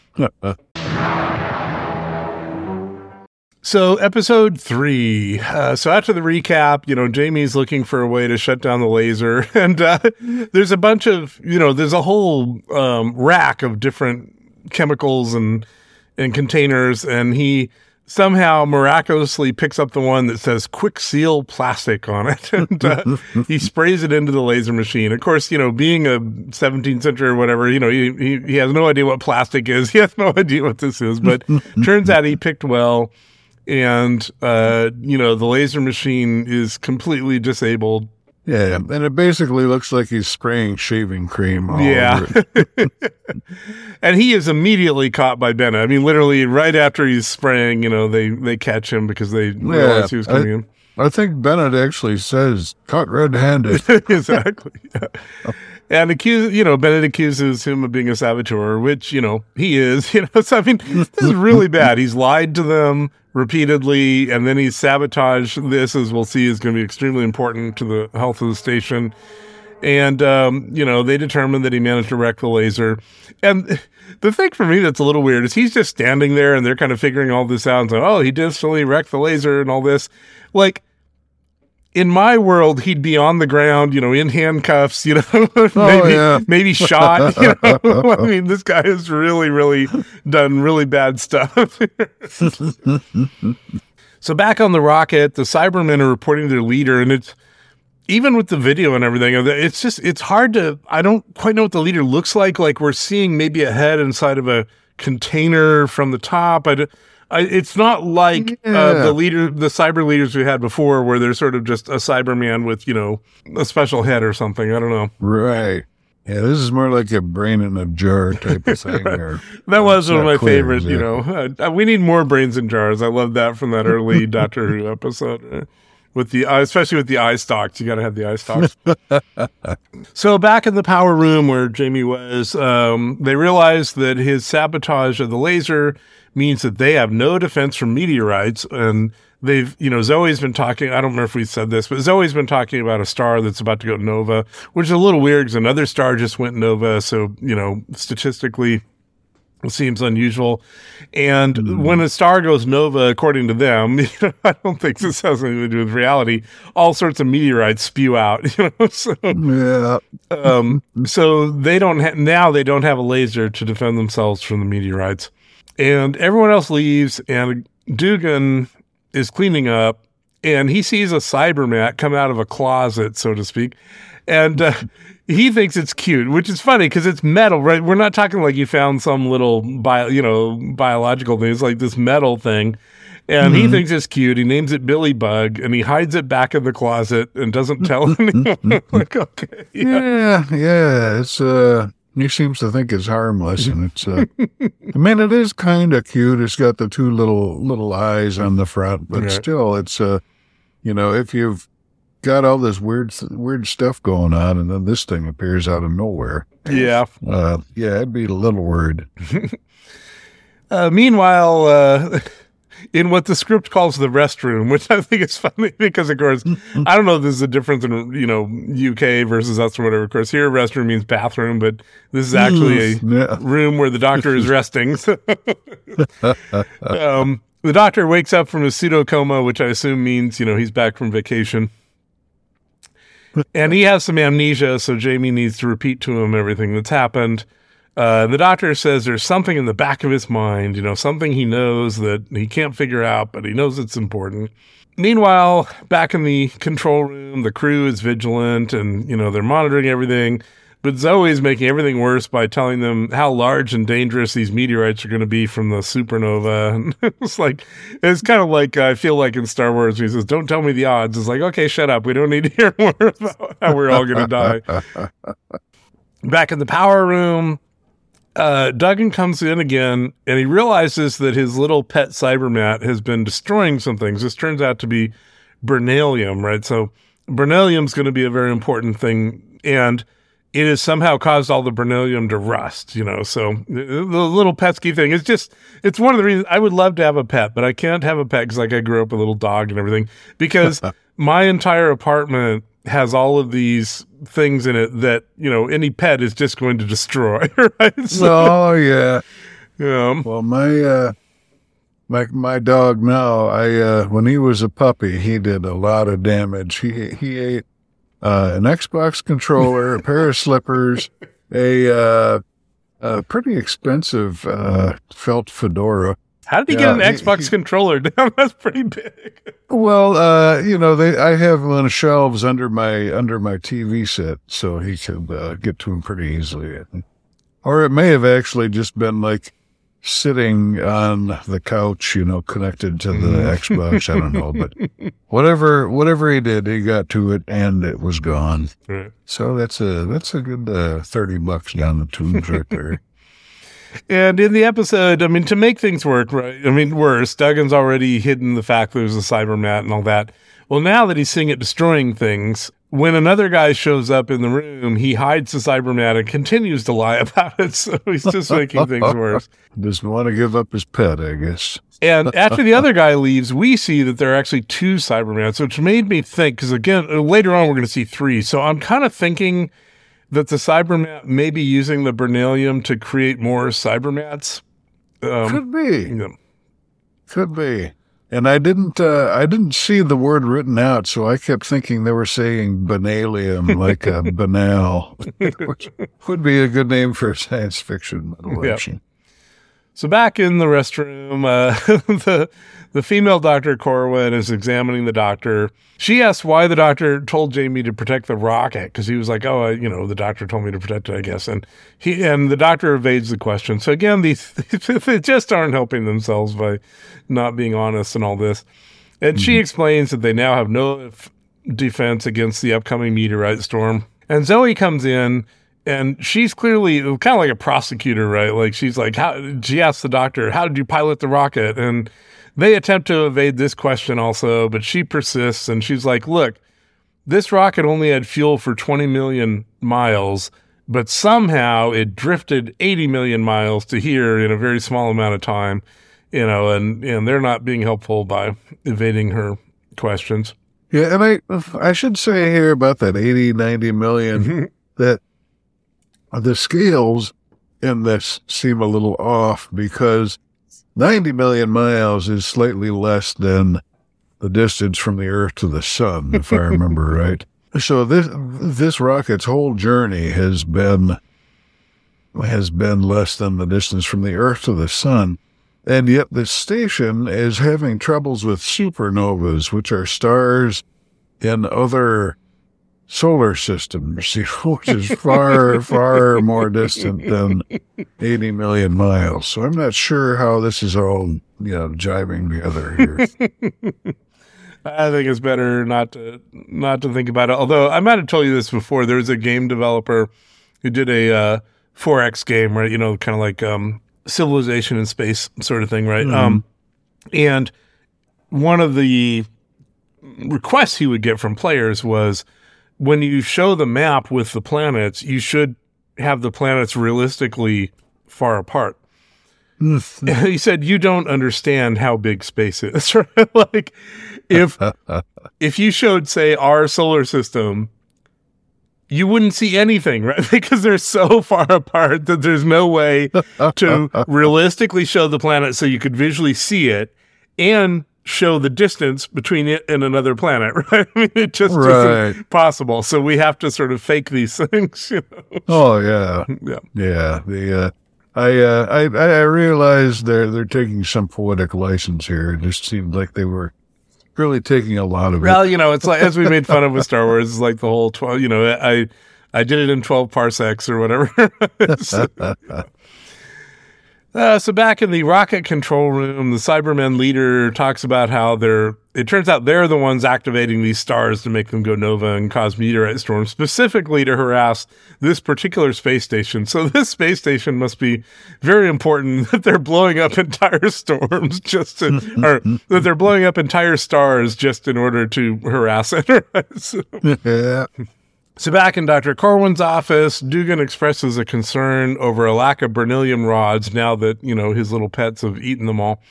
So episode three. Uh, so after the recap, you know, Jamie's looking for a way to shut down the laser, and uh, there's a bunch of, you know, there's a whole um, rack of different chemicals and and containers, and he somehow miraculously picks up the one that says Quick Seal Plastic on it, and uh, he sprays it into the laser machine. Of course, you know, being a seventeenth century or whatever, you know, he, he, he has no idea what plastic is. He has no idea what this is, but turns out he picked well. And, uh, you know, the laser machine is completely disabled. Yeah, and it basically looks like he's spraying shaving cream all yeah. over it. And he is immediately caught by Bennett. I mean, literally right after he's spraying, you know, they, they catch him because they Yeah, realize he was coming I, in. I think Bennett actually says, caught red-handed. Exactly. Yeah. And accuse, you know, Bennett accuses him of being a saboteur, which, you know, he is. You know, so I mean, this is really bad. He's lied to them repeatedly, and then he's sabotaged. This, as we'll see, is going to be extremely important to the health of the station. And, um, you know, they determined that he managed to wreck the laser. And the thing for me that's a little weird is he's just standing there, and they're kind of figuring all this out and saying, oh, he instantly wrecked the laser and all this. Like, in my world, he'd be on the ground, you know, in handcuffs, you know, maybe, oh, yeah. maybe shot, you know. I mean, this guy has really, really done really bad stuff. So back on the rocket, the Cybermen are reporting to their leader, and it's, even with the video and everything, it's just, it's hard to, I don't quite know what the leader looks like. Like, we're seeing maybe a head inside of a container from the top. I don't, I, it's not like yeah. uh, the leader, the cyber leaders we had before, where they're sort of just a Cyberman with, you know, a special head or something. I don't know. Right. Yeah, this is more like a brain in a jar type of thing. Or, that was one of my clear, favorites. yeah. You know, uh, we need more brains in jars. I love that from that early Doctor Who episode. Uh, With the, uh, especially with the eye stalks, you got to have the eye stalks. So back in the power room where Jamie was, um, they realized that his sabotage of the laser means that they have no defense from meteorites. And they've, you know, Zoe's been talking, I don't remember if we said this, but Zoe's been talking about a star that's about to go nova, which is a little weird because another star just went nova. So, you know, statistically, it seems unusual. And mm. when a star goes nova, according to them, you know, I don't think this has anything to do with reality, all sorts of meteorites spew out. You know, so, yeah. um, so they don't ha- now they don't have a laser to defend themselves from the meteorites. And everyone else leaves, and Dugan is cleaning up, and he sees a Cybermat come out of a closet, so to speak. And uh, he thinks it's cute, which is funny because it's metal, right? We're not talking like you found some little bio, you know, biological thing. It's like this metal thing. And mm-hmm. he thinks it's cute. He names it Billy Bug, and he hides it back in the closet and doesn't tell anyone. Like, okay. Yeah. yeah, yeah. It's, uh, he seems to think it's harmless, and it's, uh, I mean, it is kind of cute. It's got the two little, little eyes on the front, but right. still, it's, uh, you know, if you've got all this weird, weird stuff going on, and then this thing appears out of nowhere. Yeah. Uh, yeah, I'd be a little worried. uh, meanwhile, uh, in what the script calls the restroom, which I think is funny because, of course, I don't know if there's a difference in, you know, U K versus us or whatever. Of course, here restroom means bathroom, but this is actually a yeah. room where the doctor is resting. um, the doctor wakes up from his pseudo coma, which I assume means, you know, he's back from vacation. And he has some amnesia, so Jamie needs to repeat to him everything that's happened. Uh, the doctor says there's something in the back of his mind, you know, something he knows that he can't figure out, but he knows it's important. Meanwhile, back in the control room, the crew is vigilant and, you know, they're monitoring everything. But Zoe's making everything worse by telling them how large and dangerous these meteorites are going to be from the supernova. And it's like, it's kind of like, I feel like in Star Wars, he says, don't tell me the odds. It's like, okay, shut up. We don't need to hear more about how we're all going to die. Back in the power room, uh, Duggan comes in again, and he realizes that his little pet Cybermat has been destroying some things. This turns out to be beryllium, right? So beryllium's going to be a very important thing. And it has somehow caused all the beryllium to rust, you know. So the, the little pesky thing is just, it's one of the reasons I would love to have a pet, but I can't have a pet because like I grew up with a little dog and everything, because my entire apartment has all of these things in it that, you know, any pet is just going to destroy, right? So, oh, yeah. yeah. Well, my, uh, my, my dog now, I, uh, when he was a puppy, he did a lot of damage. He, he ate, uh, an Xbox controller, a pair of slippers, a, uh, a pretty expensive, uh, felt fedora. How did he Yeah, get an he- Xbox he- controller down? That's pretty big. Well, uh, you know, they, I have them on shelves under my, under my T V set, so he could, uh, get to them pretty easily. I think. Or it may have actually just been like sitting on the couch, you know, connected to the Xbox. I don't know, but whatever, whatever he did, he got to it and it was gone. Right. So that's a, that's a good, uh, thirty bucks down the tubes right there. And in the episode, I mean, to make things work, right? I mean, worse, Duggan's already hidden the fact there's a cybermat and all that. Well, now that he's seeing it destroying things, when another guy shows up in the room, he hides the cybermat and continues to lie about it. So he's just making things worse. Doesn't want to give up his pet, I guess. And after the other guy leaves, we see that there are actually two cybermats, which made me think, because again, later on, we're going to see three. So I'm kind of thinking that the cybermat may be using the beryllium to create more cybermats. Um, Could be. you know. Could be. And I didn't, uh, I didn't see the word written out, so I kept thinking they were saying banalium, like a banal, which would be a good name for a science fiction collection. So back in the restroom, uh, the the female Doctor Corwin is examining the doctor. She asks why the doctor told Jamie to protect the rocket, because he was like, "Oh, I, you know, the doctor told me to protect it, I guess." And he and the doctor evades the question. So again, these they just aren't helping themselves by not being honest and all this. And mm-hmm. she explains that they now have no f- defense against the upcoming meteorite storm. And Zoe comes in. And she's clearly kind of like a prosecutor, right? Like she's like, how, she asks the doctor, how did you pilot the rocket? And they attempt to evade this question also, but she persists and she's like, look, this rocket only had fuel for twenty million miles, but somehow it drifted eighty million miles to here in a very small amount of time, you know, and, and they're not being helpful by evading her questions. Yeah. And I, I should say here about that eighty, ninety million that the scales in this seem a little off, because ninety million miles is slightly less than the distance from the Earth to the sun, if I remember right. So this this rocket's whole journey has been has been less than the distance from the Earth to the sun, and yet the station is having troubles with supernovas, which are stars in other solar system, which is far, far more distant than eighty million miles. So I'm not sure how this is all, you know, jiving together here. I think it's better not to not to think about it. Although I might have told you this before, there's a game developer who did a uh, four X game, right? You know, kind of like um, Civilization in Space sort of thing, right? Mm-hmm. Um, and one of the requests he would get from players was, when you show the map with the planets, you should have the planets realistically far apart. He said, you don't understand how big space is. Right? Like, if if you showed, say, our solar system, you wouldn't see anything, right? Because they're so far apart that there's no way to realistically show the planet so you could visually see it and show the distance between it and another planet, right? I mean, it just right. isn't possible. So we have to sort of fake these things, you know? Oh yeah, yeah, yeah. The uh, I uh, I I realized they're they're taking some poetic license here. It just seemed like they were really taking a lot of well, it. you know, it's like, as we made fun of with Star Wars, it's like the whole twelve. You know, I I did it in twelve parsecs or whatever. so, Uh, so back in the rocket control room, the Cybermen leader talks about how they're, it turns out they're the ones activating these stars to make them go nova and cause meteorite storms, specifically to harass this particular space station. So this space station must be very important that they're blowing up entire storms just to, or that they're blowing up entire stars just in order to harass it. Right? So, yeah. So back in Doctor Corwin's office, Dugan expresses a concern over a lack of beryllium rods now that, you know, his little pets have eaten them all.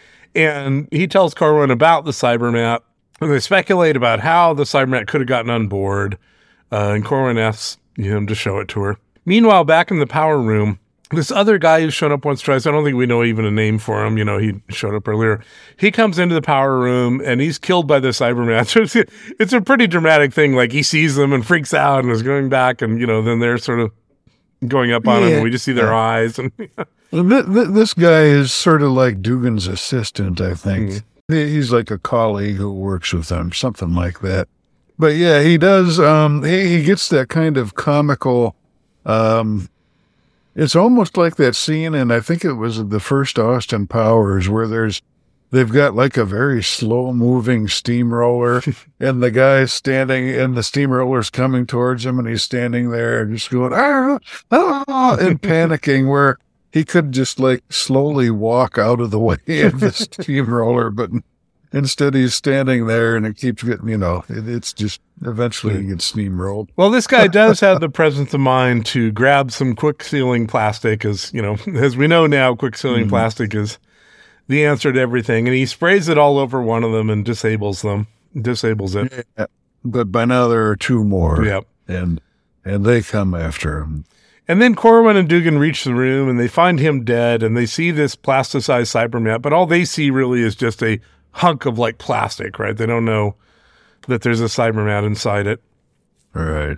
And he tells Corwin about the Cybermat, and they speculate about how the Cybermat could have gotten on board, uh, and Corwin asks him to show it to her. Meanwhile, back in the power room, this other guy who's shown up once or twice, I don't think we know even a name for him. You know, he showed up earlier. He comes into the power room, and he's killed by the Cybermat. So it's, it's a pretty dramatic thing. Like, he sees them and freaks out and is going back, and, you know, then they're sort of going up on yeah. him, and we just see their yeah. eyes. And This guy is sort of like Dugan's assistant, I think. Mm. He's like a colleague who works with him, something like that. But yeah, he does, um, he, he gets that kind of comical, um, it's almost like that scene, and I think it was the first Austin Powers, where there's, they've got like a very slow-moving steamroller, and the guy's standing, and the steamroller's coming towards him, and he's standing there just going, ah, ah, and panicking, where he could just like slowly walk out of the way of the steamroller, but instead he's standing there, and it keeps getting, you know, it, it's just, eventually he gets steamrolled. Well, this guy does have the presence of mind to grab some quick sealing plastic, as, you know, as we know now, quick sealing mm-hmm. plastic is the answer to everything. And he sprays it all over one of them and disables them, disables it. Yeah, but by now there are two more. Yep. And, and they come after him. And then Corwin and Dugan reach the room, and they find him dead, and they see this plasticized Cybermat, but all they see really is just a hunk of like plastic, right? They don't know that there's a Cybermat inside it. All right.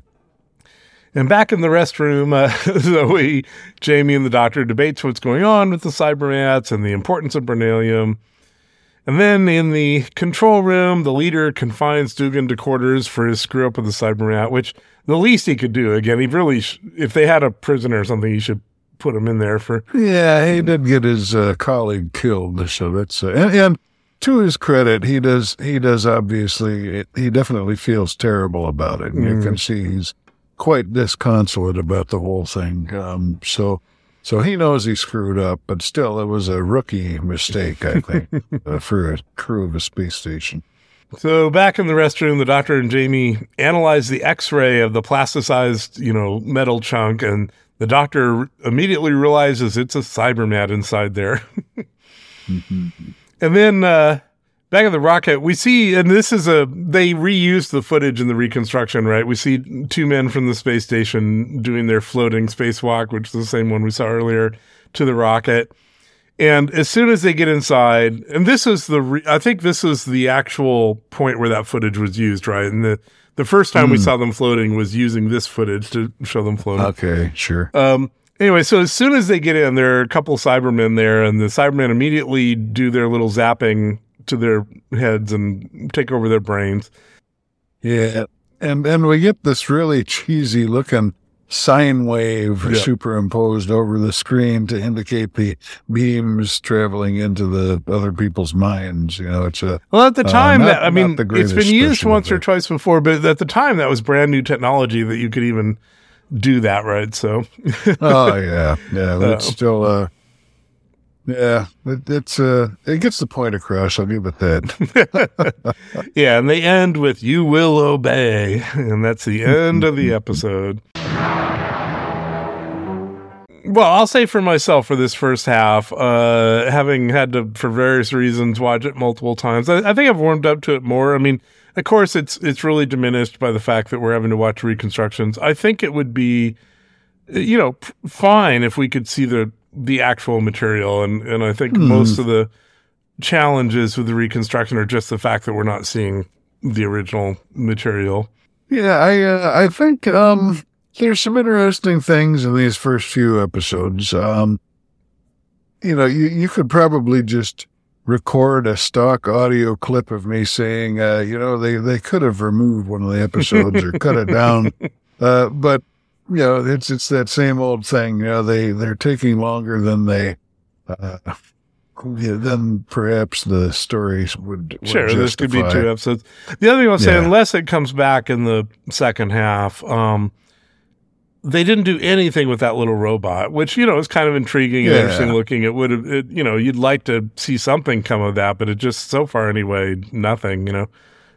And back in the restroom, uh, Zoe, Jamie, and the doctor debates what's going on with the Cybermats and the importance of beryllium. And then in the control room, the leader confines Dugan to quarters for his screw up with the Cybermat, which the least he could do. Again, he really, sh- if they had a prisoner or something, he should put him in there for. Yeah, he did get his uh, colleague killed, so that's uh, and, and to his credit, he does. He does obviously. He definitely feels terrible about it, and mm. you can see he's quite disconsolate about the whole thing. Um, so, so he knows he screwed up, but still, it was a rookie mistake, I think, uh, for a crew of a space station. So back in the restroom, the doctor and Jamie analyze the X-ray of the plasticized, you know, metal chunk, and the doctor immediately realizes it's a Cybermat inside there. mm-hmm. And then uh, back at the rocket, we see, and this is a, they reused the footage in the reconstruction, right? We see two men from the space station doing their floating spacewalk, which is the same one we saw earlier, to the rocket. And as soon as they get inside, and this is the, re- I think this is the actual point where that footage was used, right? And the, the first time mm. we saw them floating was using this footage to show them floating. Okay, sure. Um, anyway, so as soon as they get in, there are a couple Cybermen there, and the Cybermen immediately do their little zapping to their heads and take over their brains. Yeah, and and we get this really cheesy looking sine wave yeah. superimposed over the screen to indicate the beams traveling into the other people's minds. You know, it's a well at the time uh, not, that I mean it's been used once or effect. twice before, but at the time that was brand new technology that you could even do that, right? So, oh yeah, yeah, but it's still uh, yeah, it, it's uh, it gets the point across. I'll give it that. Yeah, and they end with "You will obey," and that's the end of the episode. Well, I'll say for myself for this first half, uh, having had to, for various reasons, watch it multiple times, I, I think I've warmed up to it more. I mean, of course, it's it's really diminished by the fact that we're having to watch reconstructions. I think it would be, you know, p- fine if we could see the the actual material, and, and I think mm. most of the challenges with the reconstruction are just the fact that we're not seeing the original material. Yeah, I uh, I think um, there's some interesting things in these first few episodes. Um, you know, you, you could probably just record a stock audio clip of me saying, uh, you know, they, they could have removed one of the episodes or cut it down. Uh, but, you know, it's it's that same old thing. You know, they, they're taking longer than they, uh, yeah, then perhaps the stories would, would sure, justify. This could be two episodes. The other thing I'll say, yeah. unless it comes back in the second half, um, they didn't do anything with that little robot, which, you know, is kind of intriguing and yeah. interesting looking. It would have, it, you know, you'd like to see something come of that, but it just, so far anyway, nothing, you know.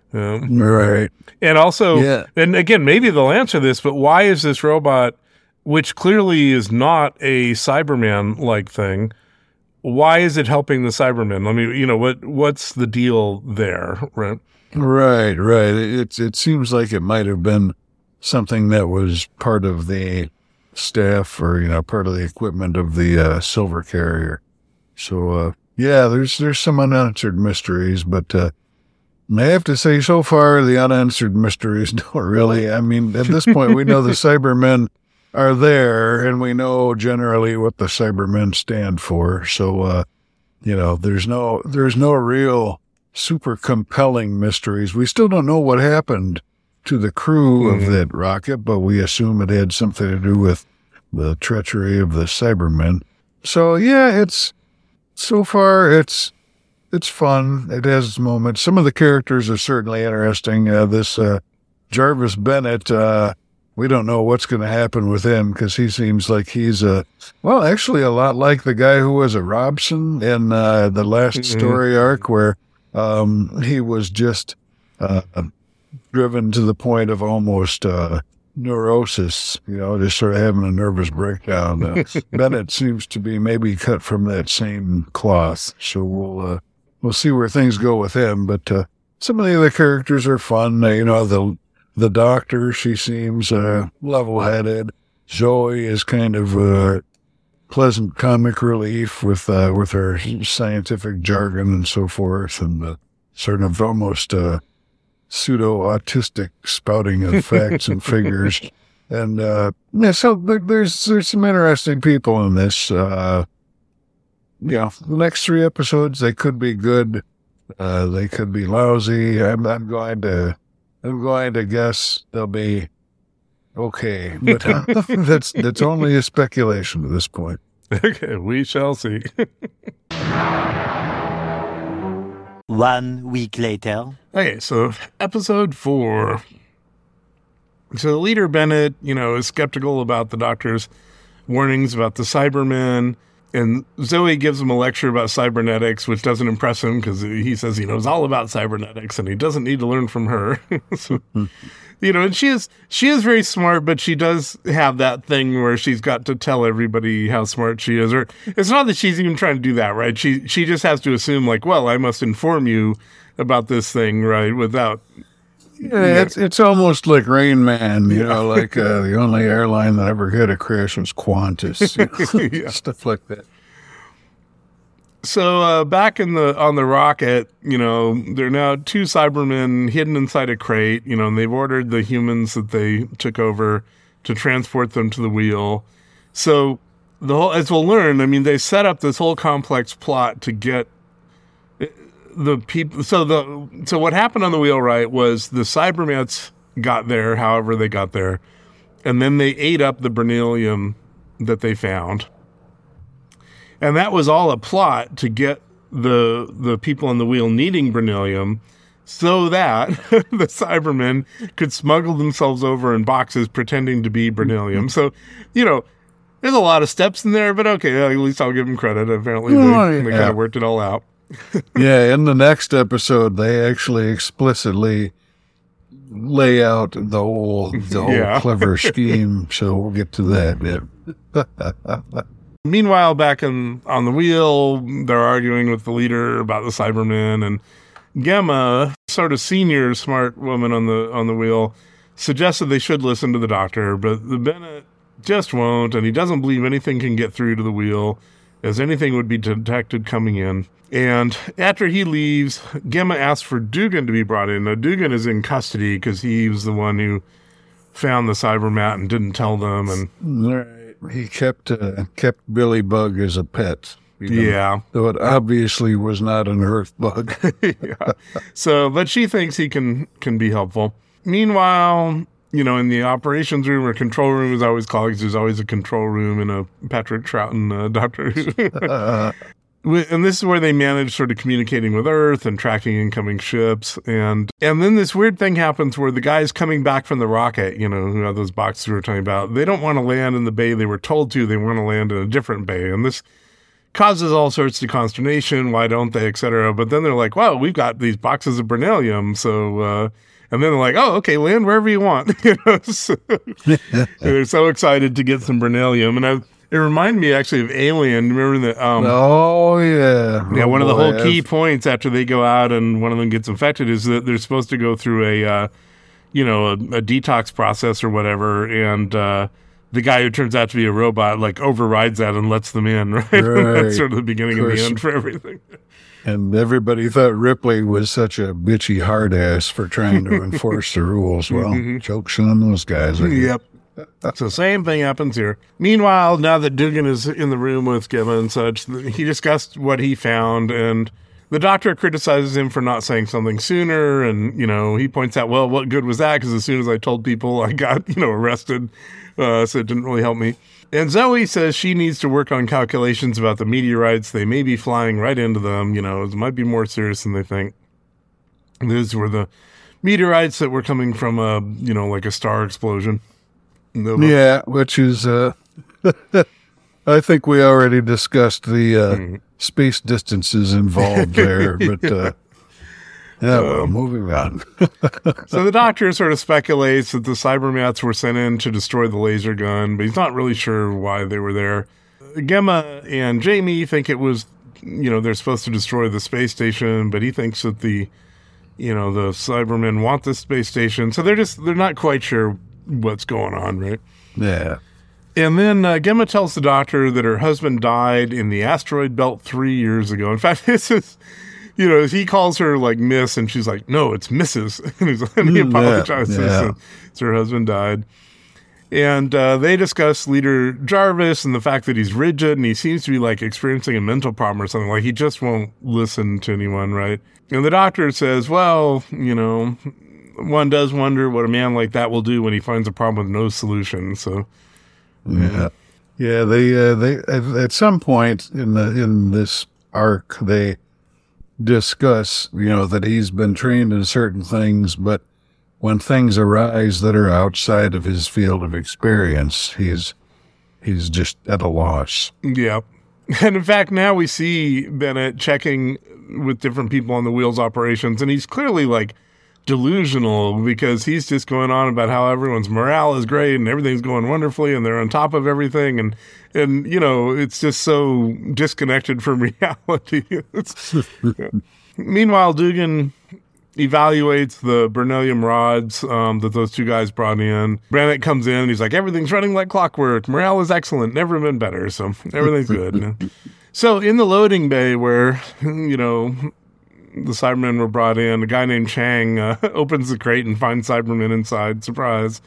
Um, Right. and also, Yeah. and again, maybe they'll answer this, but why is this robot, which clearly is not a Cyberman-like thing, why is it helping the Cybermen? I mean, you know, what what's the deal there, right? Right, right. It, it seems like it might have been something that was part of the staff or, you know, part of the equipment of the uh, silver carrier. So, uh, yeah, there's there's some unanswered mysteries, but uh, I have to say, so far, the unanswered mysteries don't really, I mean, at this point, we know the Cybermen are there, and we know generally what the Cybermen stand for. So, uh, you know, there's no there's no real super compelling mysteries. We still don't know what happened to the crew mm-hmm. of that rocket, but we assume it had something to do with the treachery of the Cybermen. So, yeah, it's so far it's it's fun. It has its moments. Some of the characters are certainly interesting. Uh, this uh, Jarvis Bennett. Uh, We don't know what's going to happen with him because he seems like he's a, well, actually a lot like the guy who was a Robson in uh, the last mm-hmm. story arc where um, he was just uh, driven to the point of almost uh, neurosis, you know, just sort of having a nervous breakdown. Uh, Bennett seems to be maybe cut from that same cloth. So we'll, uh, we'll see where things go with him. But uh, some of the other characters are fun. Uh, you know, the The doctor, she seems uh, level-headed. Zoe is kind of a pleasant comic relief with uh, with her scientific jargon and so forth, and the sort of almost uh, pseudo-autistic spouting of facts and figures. And uh, yeah, so there, there's there's some interesting people in this. Uh, you know, the next three episodes, they could be good. Uh, they could be lousy. I'm, I'm going to... I'm going to guess they'll be okay, but uh, that's that's only a speculation at this point. Okay, we shall see. One week later. Okay, so episode four. So the leader, Bennett, you know, is skeptical about the doctor's warnings about the Cybermen. And Zoe gives him a lecture about cybernetics, which doesn't impress him because he says he knows all about cybernetics and he doesn't need to learn from her. So, you know, and she is she is very smart, but she does have that thing where she's got to tell everybody how smart she is. Or it's not that she's even trying to do that, right? She she just has to assume, like, well, I must inform you about this thing, right? Without. Yeah, it's it's almost like Rain Man, you know, like uh, the only airline that ever had a crash was Qantas, you know, yeah. Stuff like that. So uh, back in the on the rocket, you know, there are now two Cybermen hidden inside a crate, you know, and they've ordered the humans that they took over to transport them to the wheel. So the whole, as we'll learn, I mean, they set up this whole complex plot to get the people. So the so what happened on the wheel, right, was the Cybermets got there, however they got there, and then they ate up the beryllium that they found, and that was all a plot to get the the people on the wheel needing beryllium, so that the Cybermen could smuggle themselves over in boxes pretending to be beryllium. So, you know, there's a lot of steps in there, but okay, at least I'll give them credit. Apparently, they, oh, yeah. they kind of worked it all out. Yeah, in the next episode, they actually explicitly lay out the whole, the whole Yeah. clever scheme. So we'll get to that. Yeah. Meanwhile, back in, on the wheel, they're arguing with the leader about the Cybermen, and Gemma, sort of senior smart woman on the on the wheel, suggested they should listen to the doctor, but the Bennett just won't, and he doesn't believe anything can get through to the wheel, as anything would be detected coming in. And after he leaves, Gemma asks for Dugan to be brought in. Now, Dugan is in custody because he was the one who found the Cybermat and didn't tell them. And Right. He kept uh, kept Billy Bug as a pet. even yeah. Though it obviously was not an Earth bug. yeah. So, but she thinks he can can be helpful. Meanwhile, you know, in the operations room or control room, as I always call it, 'cause there's always a control room in a Patrick Troughton uh, Doctor Who. uh, And this is where they manage sort of communicating with Earth and tracking incoming ships. And and then this weird thing happens where the guys coming back from the rocket, you know, who have those boxes we were talking about, they don't want to land in the bay they were told to. They want to land in a different bay. And this causes all sorts of consternation. Why don't they, et cetera. But then they're like, wow, we've got these boxes of beryllium. So, uh, and then they're like, oh, okay, land wherever you want. You know, so they're so excited to get some beryllium. And I, it reminded me actually of Alien. Remember that? Um, oh, yeah. Yeah, oh, one of the boy, whole key I've- points after they go out and one of them gets infected is that they're supposed to go through a, uh, you know, a, a detox process or whatever. And, uh, the guy who turns out to be a robot, like, overrides that and lets them in, right? Right. That's sort of the beginning Of and the course. end for everything. And everybody thought Ripley was such a bitchy hard ass for trying to enforce the rules. Well, jokes on those guys. I guess. Yep. So same thing happens here. Meanwhile, now that Dugan is in the room with Gemma and such, he discussed what he found, and the doctor criticizes him for not saying something sooner. And, you know, he points out, well, what good was that? Because as soon as I told people, I got, you know, arrested. Uh, so it didn't really help me. And Zoe says she needs to work on calculations about the meteorites. They may be flying right into them. You know, it might be more serious than they think. Those were the meteorites that were coming from a, you know, like a star explosion. Nova. Yeah, which is, uh, I think we already discussed the uh, Mhm. space distances involved there. But, uh, yeah, well, moving on. So the doctor sort of speculates that the Cybermats were sent in to destroy the laser gun, but he's not really sure why they were there. Gemma and Jamie think it was, you know, they're supposed to destroy the space station, but he thinks that the, you know, the Cybermen want the space station. So they're just, they're not quite sure what's going on, right? Yeah. And then uh, Gemma tells the doctor that her husband died in the asteroid belt three years ago. In fact, this is, you know, he calls her like Miss, and she's like, no, it's Missus And, he's, and he Mm, apologizes. yeah, yeah. And so her husband died. And uh, they discuss Leader Jarvis and the fact that he's rigid and he seems to be like experiencing a mental problem or something. Like he just won't listen to anyone, right? And the doctor says, well, you know, one does wonder what a man like that will do when he finds a problem with no solution. So, Yeah. Yeah, they, uh, they, at, at some point in the, in this arc, they discuss, you know, that he's been trained in certain things, but when things arise that are outside of his field of experience, he's, he's just at a loss. yeah. And in fact, now we see Bennett checking with different people on the Wheels operations, and he's clearly like delusional because he's just going on about how everyone's morale is great and everything's going wonderfully and they're on top of everything. And, and you know, it's just so disconnected from reality. It's, yeah. Meanwhile, Dugan evaluates the beryllium rods um, that those two guys brought in. Bennett comes in and he's like, everything's running like clockwork. Morale is excellent. Never been better. So everything's good. So in the loading bay where, you know, the Cybermen were brought in, a guy named Chang uh, opens the crate and finds Cybermen inside. Surprise.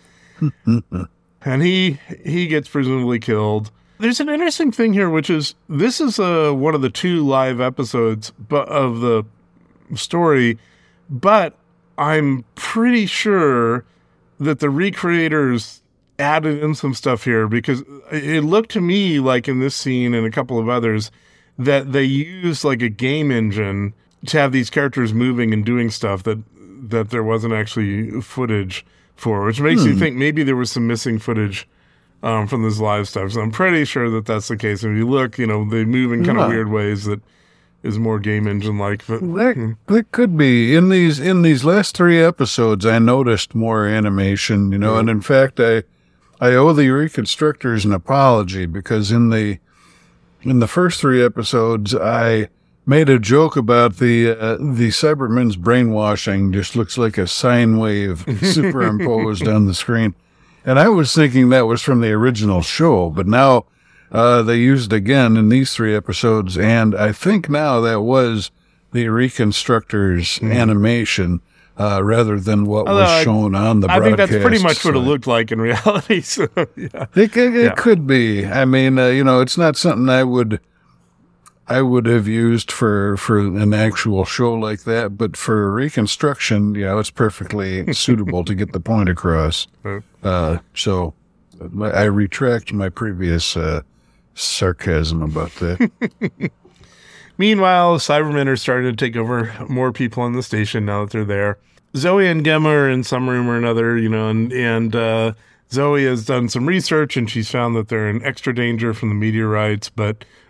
And he he gets presumably killed. There's an interesting thing here, which is this is uh, one of the two live episodes but of the story, but I'm pretty sure that the recreators added in some stuff here because it looked to me like in this scene and a couple of others that they used like a game engine to have these characters moving and doing stuff that that there wasn't actually footage for, which makes Hmm. you think maybe there was some missing footage um, from this live stuff. So I'm pretty sure that that's the case. And if you look, you know, they move in kind of Yeah. weird ways that is more game engine like. That, that could be in these in these last three episodes. I noticed more animation, you know, and in fact, I I owe the reconstructors an apology because in the in the first three episodes, I made a joke about the uh, the Cybermen's brainwashing. Just looks like a sine wave superimposed on the screen, and I was thinking that was from the original show, but now. Uh, they used again in these three episodes, and I think now that was the reconstructors' Mm. animation, uh, rather than what Although was I- shown on the I broadcast. think that's pretty much what it so- looked like in reality. So, yeah. It, it, it Yeah. could be. I mean, uh, you know, it's not something I would, I would have used for, for an actual show like that, but for reconstruction, you know, it's perfectly suitable to get the point across. Right. Uh, so I retract my previous, uh, sarcasm about that. Meanwhile, Cybermen are starting to take over more people on the station now that they're there. Zoe and Gemma are in some room or another, you know, and, and uh, Zoe has done some research and she's found that they're in extra danger from the meteorites, but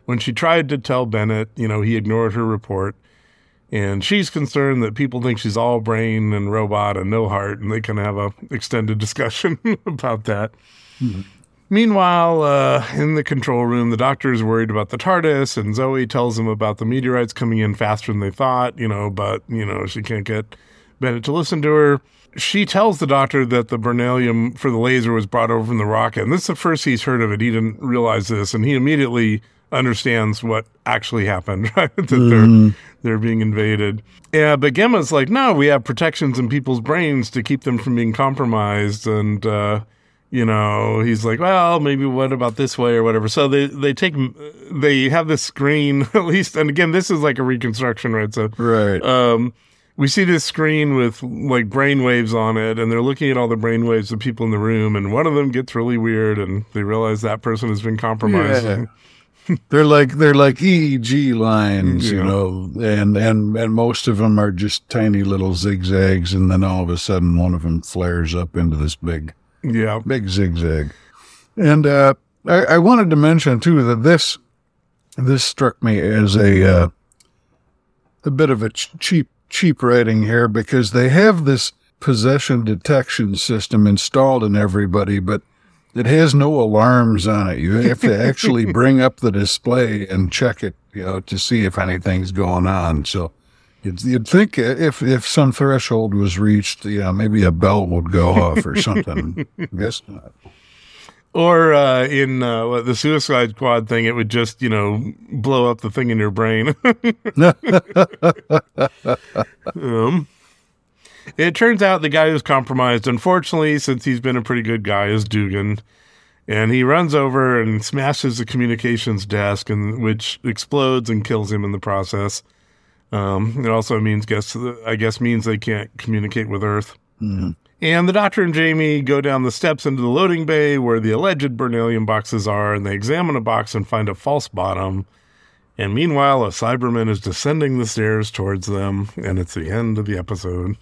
When she tried to tell Bennett, you know, he ignored her report. And she's concerned that people think she's all brain and robot and no heart, and they can have a extended discussion about that. Mm-hmm. Meanwhile, uh, in the control room, the doctor is worried about the TARDIS, and Zoe tells him about the meteorites coming in faster than they thought, you know, but, you know, she can't get Bennett to listen to her. She tells the doctor that the beryllium for the laser was brought over from the rocket, and this is the first he's heard of it. He didn't realize this, and he immediately understands what actually happened, right? that mm-hmm. they're they're being invaded. Yeah, but Gemma's like, no, we have protections in people's brains to keep them from being compromised, and uh, you know, he's like, well, maybe what about this way or whatever. So they they take they have this screen at least, and again, this is like a reconstruction, right? So right. Um, we see this screen with like brain waves on it, and they're looking at all the brain waves of people in the room, and one of them gets really weird, and they realize that person has been compromised. Yeah. They're like they're like E E G lines, yeah. you know, and, and and most of them are just tiny little zigzags, and then all of a sudden one of them flares up into this big, yeah, big zigzag. And uh, I, I wanted to mention too that this this struck me as a uh, a bit of a ch- cheap cheap writing here, because they have this possession detection system installed in everybody, but it has no alarms on it. You have to actually bring up the display and check it, you know, to see if anything's going on. So you'd, you'd think if if some threshold was reached, you know, maybe a bell would go off or something. I guess not. Or uh, in uh, what, the Suicide Squad thing, it would just, you know, blow up the thing in your brain. um. It turns out the guy who's compromised, unfortunately, since he's been a pretty good guy, is Dugan. And he runs over and smashes the communications desk, and which explodes and kills him in the process. Um, it also means, guess, I guess, means they can't communicate with Earth. Mm-hmm. And the Doctor and Jamie go down the steps into the loading bay where the alleged beryllium boxes are, and they examine a box and find a false bottom. And meanwhile, a Cyberman is descending the stairs towards them, and it's the end of the episode.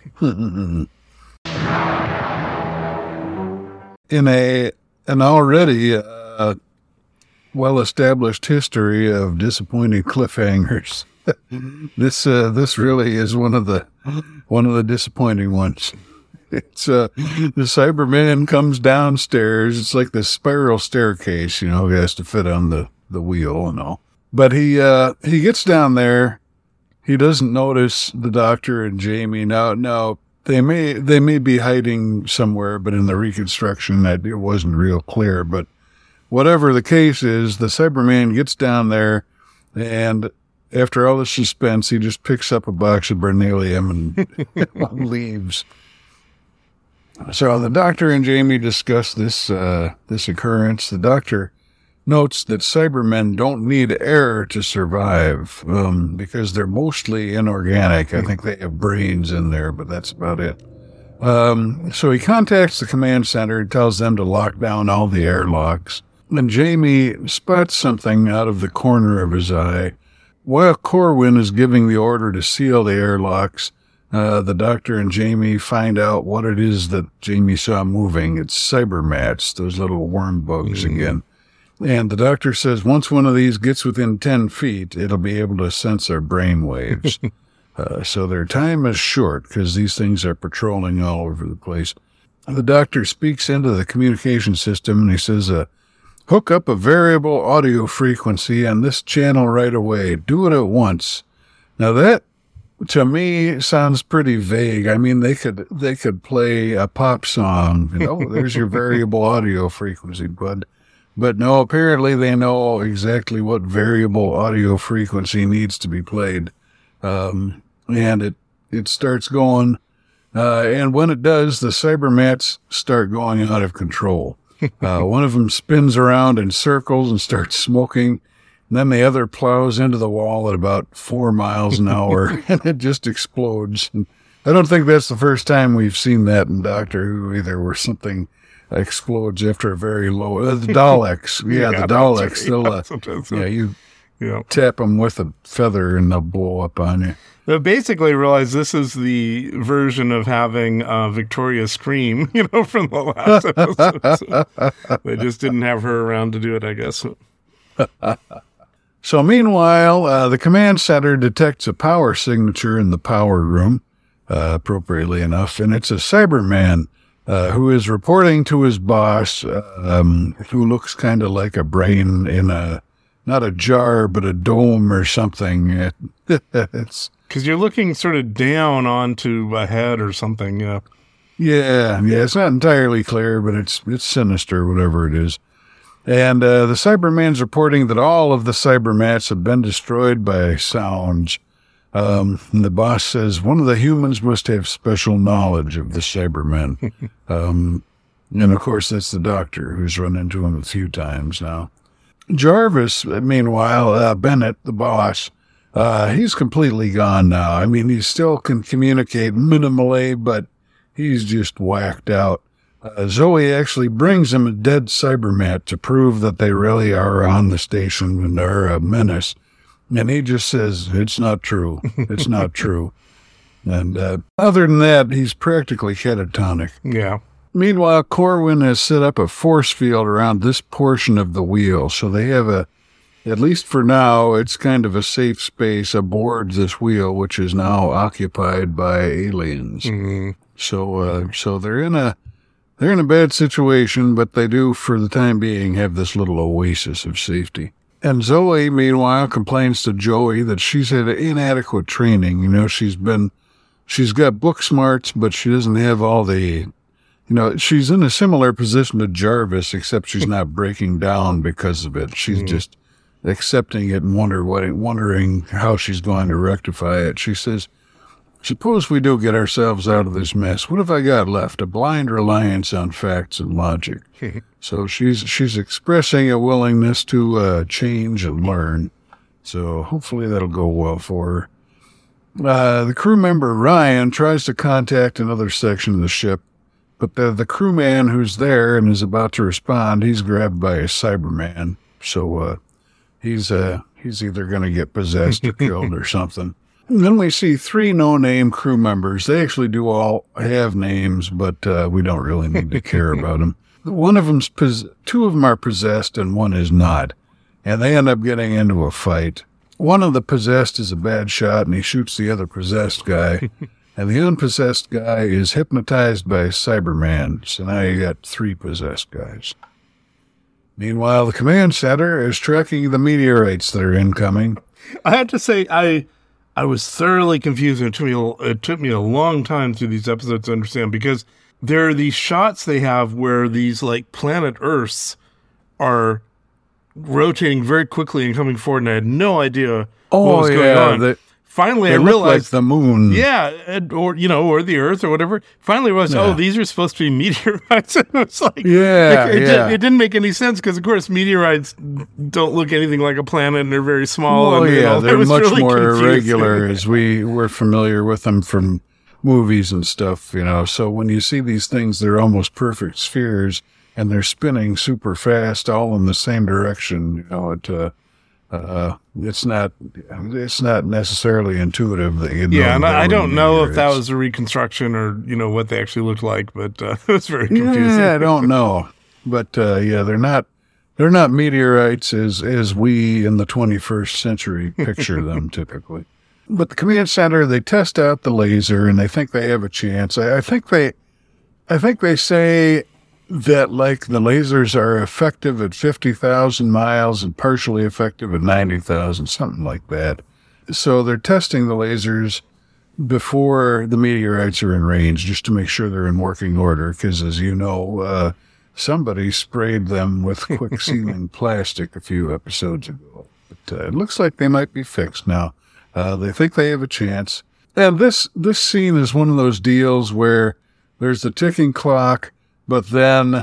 In a an already uh, well-established history of disappointing cliffhangers, this uh, this really is one of the one of the disappointing ones. It's uh, the Cyberman comes downstairs. It's like the spiral staircase, you know, he has to fit on the, the wheel and all. But he uh, he gets down there. He doesn't notice the Doctor and Jamie. Now, now they may they may be hiding somewhere, but in the reconstruction, that it wasn't real clear. But whatever the case is, the Cyberman gets down there, and after all the suspense, he just picks up a box of beryllium and leaves. So the Doctor and Jamie discuss this uh, this occurrence. The Doctor notes that Cybermen don't need air to survive um, because they're mostly inorganic. I think they have brains in there, but that's about it. Um, so he contacts the command center and tells them to lock down all the airlocks. And Jamie spots something out of the corner of his eye. While Corwin is giving the order to seal the airlocks, uh, the Doctor and Jamie find out what it is that Jamie saw moving. It's cybermats, those little worm bugs mm. again. And the Doctor says once one of these gets within ten feet, it'll be able to sense our brain waves. uh, so their time is short because these things are patrolling all over the place. The Doctor speaks into the communication system and he says, uh, hook up a variable audio frequency on this channel right away. Do it at once. Now that, to me, sounds pretty vague. I mean, they could they could play a pop song. You know, there's your variable audio frequency, bud. But no, apparently they know exactly what variable audio frequency needs to be played. Um, and it, it starts going. Uh, and when it does, the cybermats start going out of control. Uh, one of them spins around in circles and starts smoking. And then the other plows into the wall at about four miles an hour and it just explodes. And I don't think that's the first time we've seen that in Doctor Who either, where something explodes after a very low, uh, the Daleks. Yeah, yeah the Daleks. They'll, uh, yeah, you yeah. tap them with a feather and they'll blow up on you. They basically realize this is the version of having uh, Victoria scream, you know, from the last episode. So they just didn't have her around to do it, I guess. So meanwhile, uh, the command center detects a power signature in the power room, uh, appropriately enough, and it's a Cyberman uh, who is reporting to his boss, um, who looks kind of like a brain in a, not a jar, but a dome or something. It, it's Because you're looking sort of down onto a head or something, yeah. Yeah, yeah, it's not entirely clear, but it's it's sinister, whatever it is. And uh, the Cyberman's reporting that all of the Cybermats have been destroyed by sounds. Um, and the boss says one of the humans must have special knowledge of the Cybermen. um, and of course, that's the doctor who's run into him a few times now. Jarvis, meanwhile, uh, Bennett, the boss, uh, he's completely gone now. I mean, he still can communicate minimally, but he's just whacked out. Uh, Zoe actually brings him a dead Cybermat to prove that they really are on the station and are a menace. And he just says, it's not true. It's not true. And uh, other than that, he's practically catatonic. Yeah. Meanwhile, Corwin has set up a force field around this portion of the wheel. So they have a, at least for now, it's kind of a safe space aboard this wheel, which is now occupied by aliens. Mm-hmm. So, uh, so they're in a, they're in a bad situation, but they do, for the time being, have this little oasis of safety. And Zoe, meanwhile, complains to Joey that she's had inadequate training. You know, she's been, she's got book smarts, but she doesn't have all the, you know, she's in a similar position to Jarvis, except she's not breaking down because of it. She's mm. just accepting it and wonder what, wondering how she's going to rectify it. She says, suppose we do get ourselves out of this mess. What have I got left? A blind reliance on facts and logic. So she's she's expressing a willingness to uh, change and learn. So hopefully that'll go well for her. Uh, the crew member Ryan tries to contact another section of the ship, but the, the crewman who's there and is about to respond, he's grabbed by a Cyberman. So uh, he's uh, he's either going to get possessed or killed or something. And then we see three no-name crew members. They actually do all have names, but uh, we don't really need to care about them. One of them's pos- two of them are possessed and one is not, and they end up getting into a fight. One of the possessed is a bad shot, and he shoots the other possessed guy, and the unpossessed guy is hypnotized by Cyberman. So now you got three possessed guys. Meanwhile, the command center is tracking the meteorites that are incoming. I have to say, I I was thoroughly confused, and it took me a, it took me a long time through these episodes to understand, because there are these shots they have where these like planet Earths are rotating very quickly and coming forward, and I had no idea oh, what was yeah, going on. the, Finally, they I look realized like the moon. Yeah, and, or you know, or the Earth, or whatever. Finally, I realized, Yeah. oh, these are supposed to be meteorites. It was like, Yeah, it, it, yeah. did, it didn't make any sense because, of course, meteorites don't look anything like a planet, and they're very small. Oh, and, you yeah, know, it they're was much really more confusing. irregular as we were familiar with them from movies and stuff, you know. So when you see these things, they're almost perfect spheres, and they're spinning super fast, all in the same direction. You know, it uh, uh, it's not it's not necessarily intuitive that you know. Yeah, and I, I don't know if that meteorites. was a reconstruction or you know what they actually looked like, but uh, it was very confusing. Yeah, I don't know, but uh, yeah, they're not they're not meteorites as as we in the twenty-first century picture them typically. But the command center, they test out the laser and they think they have a chance. I, I think they, I think they say that like the lasers are effective at fifty thousand miles and partially effective at ninety thousand, something like that. So they're testing the lasers before the meteorites are in range, just to make sure they're in working order. Because as you know, uh, somebody sprayed them with quick sealing plastic a few episodes ago. But uh, it looks like they might be fixed now. Uh, they think they have a chance. And this, this scene is one of those deals where there's the ticking clock, but then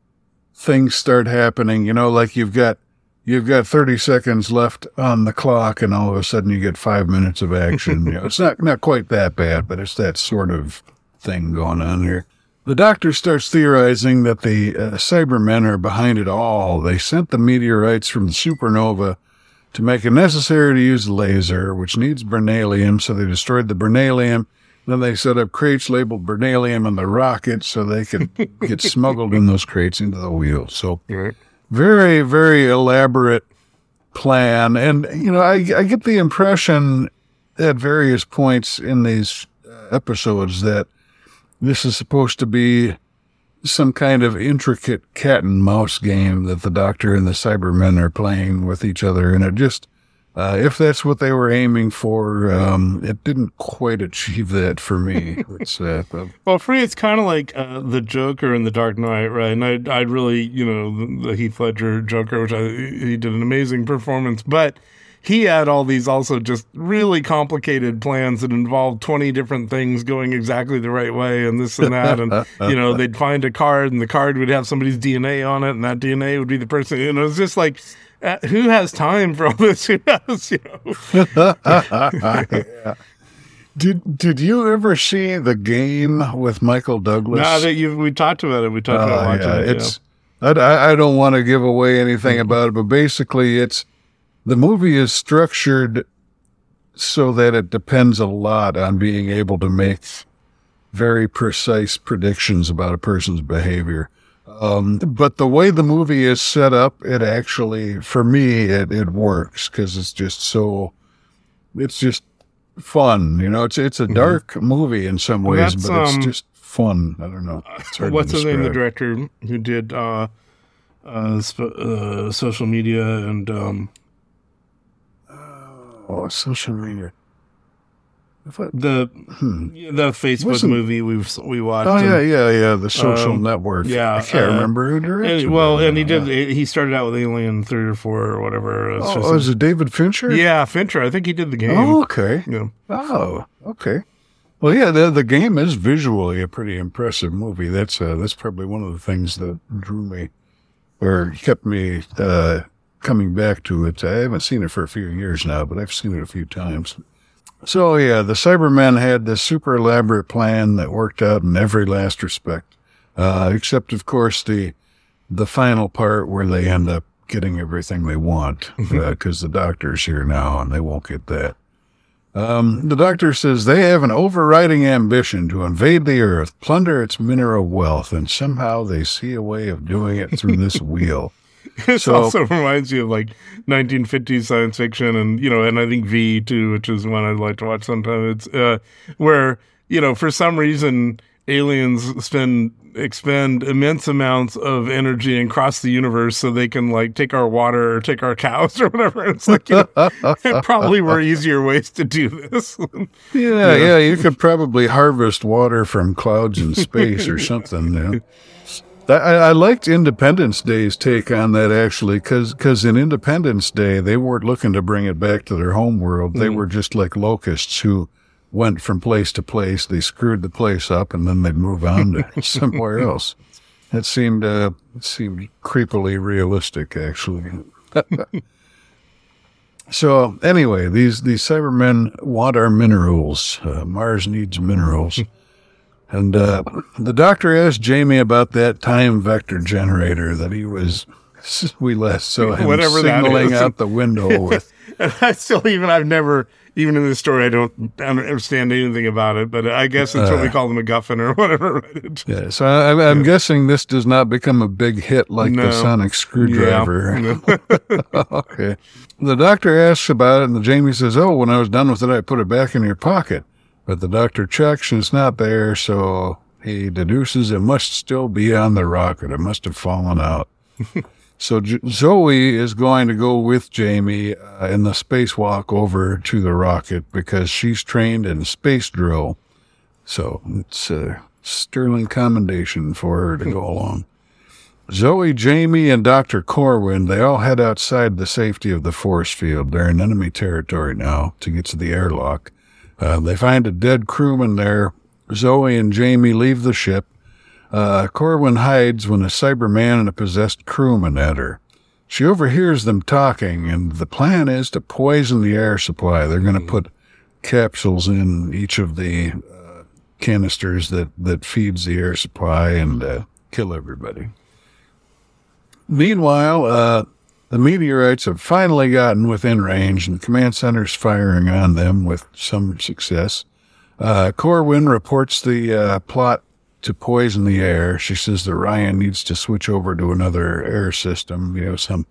things start happening, you know, like you've got, you've got thirty seconds left on the clock and all of a sudden you get five minutes of action. You know, it's not, not quite that bad, but it's that sort of thing going on here. The doctor starts theorizing that the uh, Cybermen are behind it all. They sent the meteorites from the supernova to make it necessary to use the laser, which needs beryllium, so they destroyed the beryllium. Then they set up crates labeled beryllium in the rocket so they could get smuggled in those crates into the wheel. So Right. very, very elaborate plan. And, you know, I, I get the impression at various points in these episodes that this is supposed to be some kind of intricate cat and mouse game that the Doctor and the Cybermen are playing with each other. And it just, uh, if that's what they were aiming for, um, it didn't quite achieve that for me. It's, uh, well, for me, it's kind of like uh, the Joker in The Dark Knight, right? And I, I really, you know, the, the Heath Ledger Joker, which I, he did an amazing performance, but he had all these also just really complicated plans that involved twenty different things going exactly the right way and this and that. And, you know, they'd find a card and the card would have somebody's D N A on it and that D N A would be the person. You know, it's just like, uh, who has time for all this? Who has, you know? yeah. Did Did you ever see The Game with Michael Douglas? No, that you we talked about it. We talked uh, about watching yeah, it. It's yeah. I, I don't want to give away anything about it, but basically, it's the movie is structured so that it depends a lot on being able to make very precise predictions about a person's behavior. Um, but the way the movie is set up, it actually, for me, it, it works because it's just so, it's just fun. You know, it's it's a dark mm-hmm. movie in some ways, That's, but it's um, just fun. I don't know. What's the name of the director who did uh, uh, sp- uh, social media and... Um, oh, social media. The hmm. the Facebook Wasn't, movie we we watched. Oh yeah, and, yeah, yeah. The Social um, Network. Yeah, I can't uh, remember who directed. And, well, that. and he did. Yeah. He started out with Alien three or four or whatever. It's oh, just, oh, is it David Fincher? Yeah, Fincher. I think he did The Game. Oh, okay. Yeah. Oh, okay. Well, yeah, the the Game is visually a pretty impressive movie. That's uh, that's probably one of the things that drew me or kept me uh, coming back to it. I haven't seen it for a few years now, but I've seen it a few times. So, yeah, the Cybermen had this super elaborate plan that worked out in every last respect, uh, except, of course, the the final part where they end up getting everything they want, because uh, the Doctor's here now, and they won't get that. Um, the Doctor says they have an overriding ambition to invade the Earth, plunder its mineral wealth, and somehow they see a way of doing it through this wheel. It so, also reminds you of like nineteen fifties science fiction, and you know, and I think V too, which is one I like to watch sometimes. It's uh, where you know, for some reason, aliens spend expend immense amounts of energy and cross the universe so they can like take our water or take our cows or whatever. It's like you know, it probably were easier ways to do this. yeah, yeah, yeah, you could probably harvest water from clouds in space or something. You know? I, I liked Independence Day's take on that, actually, because in Independence Day, they weren't looking to bring it back to their home world. They mm. were just like locusts who went from place to place. They screwed the place up, and then they'd move on to somewhere else. It seemed, uh, it seemed creepily realistic, actually. So, anyway, these, these Cybermen want our minerals. Uh, Mars needs minerals. And uh, the Doctor asked Jamie about that time vector generator that he was, we last saw him Whatever signaling out the window with. And I still even, I've never, even in this story, I don't understand anything about it, but I guess it's uh, what we call the MacGuffin or whatever. Right? Yeah, so I, I'm yeah. guessing this does not become a big hit like no. the sonic screwdriver. Yeah. No. Okay. The Doctor asks about it, and the Jamie says, oh, when I was done with it, I put it back in your pocket. But the Doctor checks and it's not there, so he deduces it must still be on the rocket. It must have fallen out. So J- Zoe is going to go with Jamie uh, in the spacewalk over to the rocket because she's trained in space drill. So it's a sterling commendation for her to go along. Zoe, Jamie, and Doctor Corwin, they all head outside the safety of the force field. They're in enemy territory now to get to the airlock. Uh, they find a dead crewman there. Zoe and Jamie leave the ship. Uh, Corwin hides when a Cyberman and a possessed crewman enter. She overhears them talking, and the plan is to poison the air supply. They're going to put capsules in each of the uh, canisters that, that feeds the air supply and uh, kill everybody. Meanwhile, uh, the meteorites have finally gotten within range, and the command center's firing on them with some success. Uh, Corwin reports the uh, plot to poison the air. She says that Ryan needs to switch over to another air system, you know, some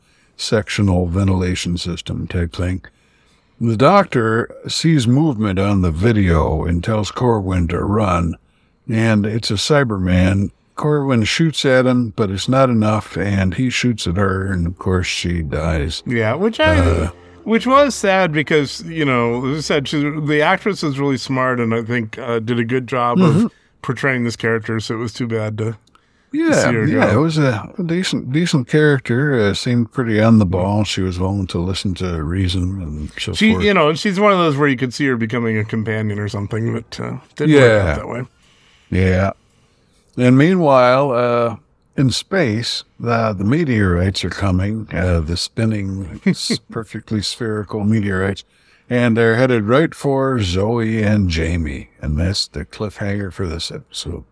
sectional ventilation system type thing. The doctor sees movement on the video and tells Corwin to run, and it's a Cyberman. Corwin shoots at him, but it's not enough, and he shoots at her, and of course she dies. Yeah, which I, Uh, which was sad because, you know, as I said, she, the actress is really smart and I think uh, did a good job Mm-hmm. of portraying this character, so it was too bad to Yeah, see her yeah, go. it was a decent, decent character. Uh, seemed pretty on the ball. She was willing to listen to reason and so She, forth. you know, she's one of those where you could see her becoming a companion or something, but uh, didn't Yeah. work out that way. Yeah. And meanwhile, uh, in space, the, the meteorites are coming, uh, the spinning, s- perfectly spherical meteorites, and they're headed right for Zoe and Jamie. And that's the cliffhanger for this episode.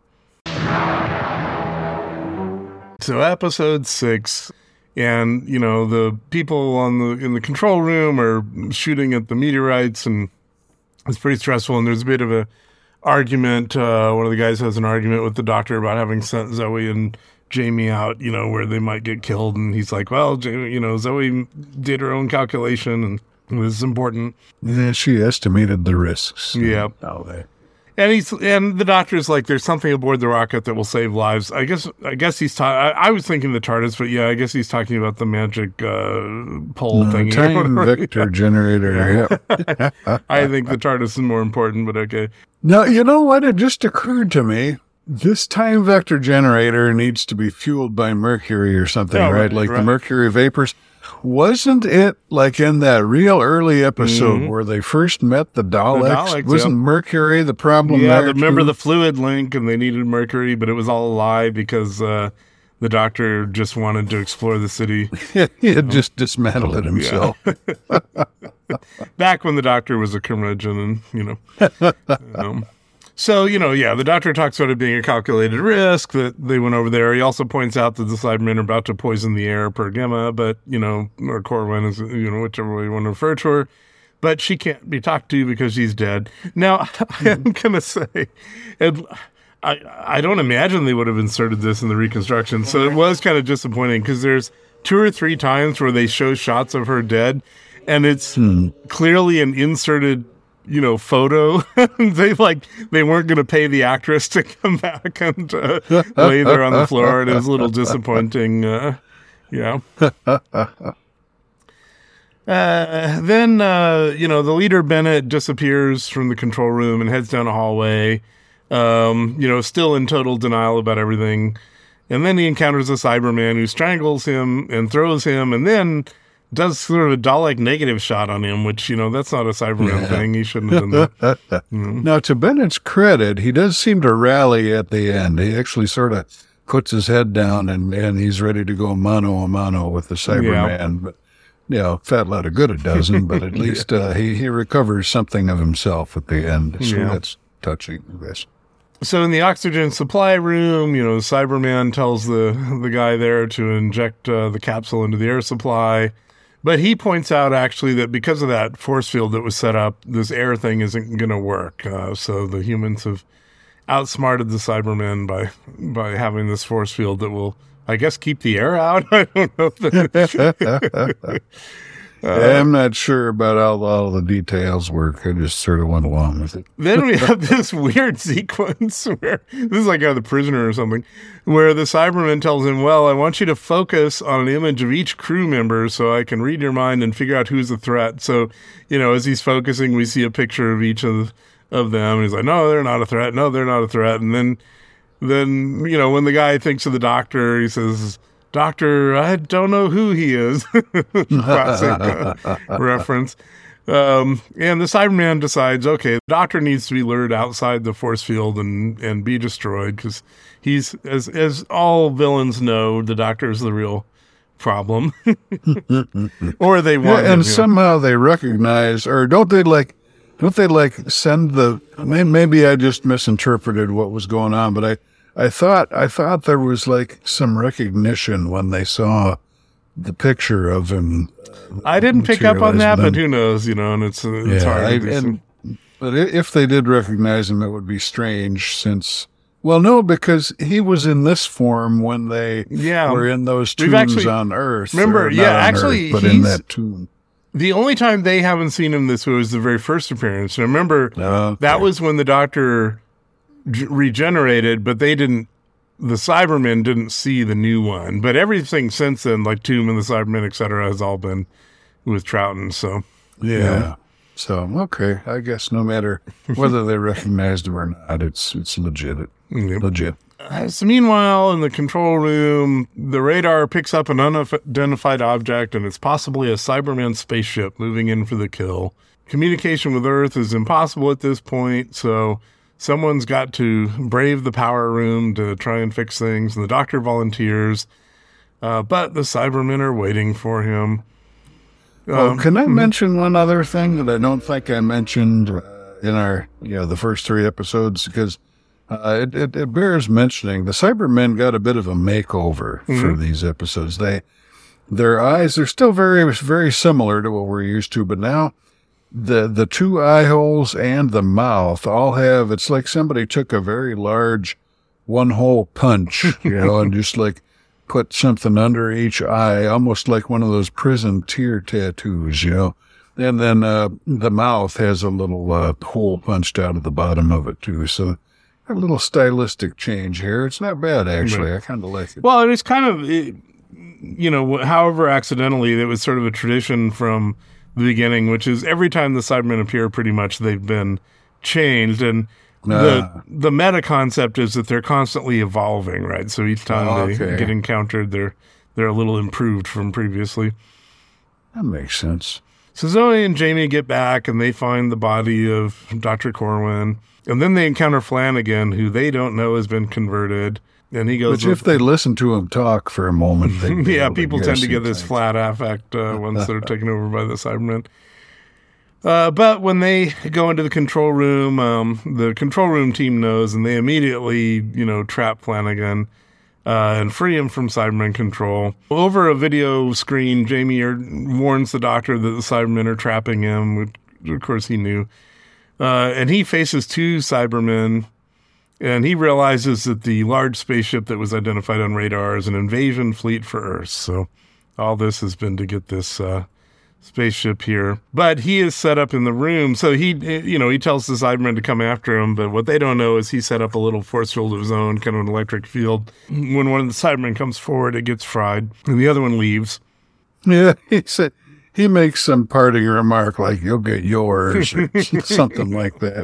So episode six, and you know the people on the in the control room are shooting at the meteorites, and it's pretty stressful. And there's a bit of a argument. Uh, one of the guys has an argument with the doctor about having sent Zoe and Jamie out, you know, where they might get killed. And he's like, "Well, Jamie, you know, Zoe did her own calculation, and this is important." Yeah, she estimated the risks. Yeah. How they And he's and the doctor's like, there's something aboard the rocket that will save lives. I guess I guess he's ta- I, I was thinking the TARDIS, but yeah, I guess he's talking about the magic uh, pole Uh, thing. time vector generator. Yeah. I think the TARDIS is more important, but okay. Now, you know what? It just occurred to me. This time vector generator needs to be fueled by mercury or something, Oh, right? right, Like right. the mercury vapors. Wasn't it like in that real early episode Mhm. where they first met the Daleks? Daleks, Wasn't yeah. mercury the problem Yeah, there? remember too? the fluid link, and they needed mercury, but it was all a lie because uh, the doctor just wanted to explore the city. he had just dismantled it himself. Back when the doctor was a curmudgeon, and you know. um, so you know, yeah, the doctor talks about it being a calculated risk that they went over there. He also points out that the Cybermen are about to poison the air per Gemma, but you know, or Corwin is, you know, whichever way you want to refer to her. But she can't be talked to because she's dead. Now, I'm gonna say, and I I don't imagine they would have inserted this in the reconstruction. So it was kind of disappointing because there's two or three times where they show shots of her dead, and it's clearly an inserted, you know, photo. they like they weren't going to pay the actress to come back and uh, lay there on the floor, and it was a little disappointing. Uh, yeah. Uh, then, uh, you know, the leader, Bennett, disappears from the control room and heads down a hallway, um, you know, still in total denial about everything. And then he encounters a Cyberman who strangles him and throws him and then does sort of a Dalek negative shot on him, which, you know, that's not a Cyberman Yeah. thing. He shouldn't have done that. Now, to Bennett's credit, he does seem to rally at the end. He actually sort of puts his head down and, and he's ready to go mano a mano with the Cyberman. But, you know, fat lot of good it doesn't, but at least uh, he, he recovers something of himself at the end. So Yeah. that's touching, I guess. So in the oxygen supply room, you know, Cyberman tells the, the guy there to inject uh, the capsule into the air supply. But he points out, actually, that because of that force field that was set up, this air thing isn't going to work. Uh, so the humans have outsmarted the Cybermen by by having this force field that will, I guess, keep the air out. I don't know. If I'm not sure about how all the details work. I just sort of went along with it. Then we have this weird sequence where this is like out of The Prisoner or something, where the Cyberman tells him, well, I want you to focus on an image of each crew member so I can read your mind and figure out who's a threat. So, you know, as he's focusing, we see a picture of each of, of them. And he's like, no, they're not a threat. No, they're not a threat. And then, then, you know, when the guy thinks of the doctor, he says, Doctor, I don't know who he is. Classic uh, reference. Um, and the Cyberman decides, okay, the doctor needs to be lured outside the force field and, and be destroyed because he's, as as all villains know, the doctor is the real problem. Or they want Yeah, him, and you know. somehow they recognize, or don't they like, don't they like send the, may- maybe I just misinterpreted what was going on, but I, I thought, I thought there was like some recognition when they saw the picture of him. I didn't pick up on that, materialize, but then- who knows, you know, and it's, it's Yeah, hard. I- to do some- and, but i- if they did recognize him, it would be strange since Well, no, because he was in this form when they Yeah. were in those We've tombs actually- on Earth. remember, or not yeah, on actually, Earth, but in he's- that tomb. The only time they haven't seen him this was the very first appearance. And remember, Okay. that was when the Doctor g- regenerated, but they didn't, the Cybermen didn't see the new one. But everything since then, like Tomb and the Cybermen, et cetera, has all been with Troughton. So, Yeah. So, okay. I guess no matter whether they recognized him or not, it's it's legit. Yep. Legit. Uh, so meanwhile, in the control room, the radar picks up an unidentified object, and it's possibly a Cyberman spaceship moving in for the kill. Communication with Earth is impossible at this point, so someone's got to brave the power room to try and fix things, and the Doctor volunteers, uh, but the Cybermen are waiting for him. Oh, Um, can I mention one other thing that I don't think I mentioned uh, in our, you know, the first three episodes? Because uh, it, it, it bears mentioning. The Cybermen got a bit of a makeover for these episodes. They, their eyes are still very, very similar to what we're used to, but now the the two eye holes and the mouth all have. It's like somebody took a very large one hole punch, you know, and just like put something under each eye, almost like one of those prison tear tattoos, you know. And then uh, the mouth has a little uh, hole punched out of the bottom of it, too. So a little stylistic change here. It's not bad, actually. I kind of like it. Well, it's kind of, it, you know, however accidentally, it was sort of a tradition from the beginning, which is every time the Cybermen appear, pretty much they've been changed. And the Ah. the meta concept is that they're constantly evolving, right? So each time Oh, they okay. get encountered, they're they're a little improved from previously. That makes sense. So Zoe and Jamie get back, and they find the body of Doctor Corwin. And then they encounter Flanagan, who they don't know has been converted. And he goes, But if they listen to him talk for a moment, they'd be yeah, able people guess tend to who get this thinks. flat affect uh, once they're taken over by the Cybermen. Uh, but when they go into the control room, um, the control room team knows, and they immediately, you know, trap Flanagan uh, and free him from Cybermen control. Over a video screen, Jamie er- warns the Doctor that the Cybermen are trapping him, which of course he knew. Uh, and he faces two Cybermen, and he realizes that the large spaceship that was identified on radar is an invasion fleet for Earth. So all this has been to get this uh, spaceship here. But he is set up in the room. So he, you know, he tells the Cybermen to come after him. But what they don't know is he set up a little force field of his own, kind of an electric field. When one of the Cybermen comes forward, it gets fried, and the other one leaves. Yeah, he said he makes some parting remark like "You'll get yours" or something like that.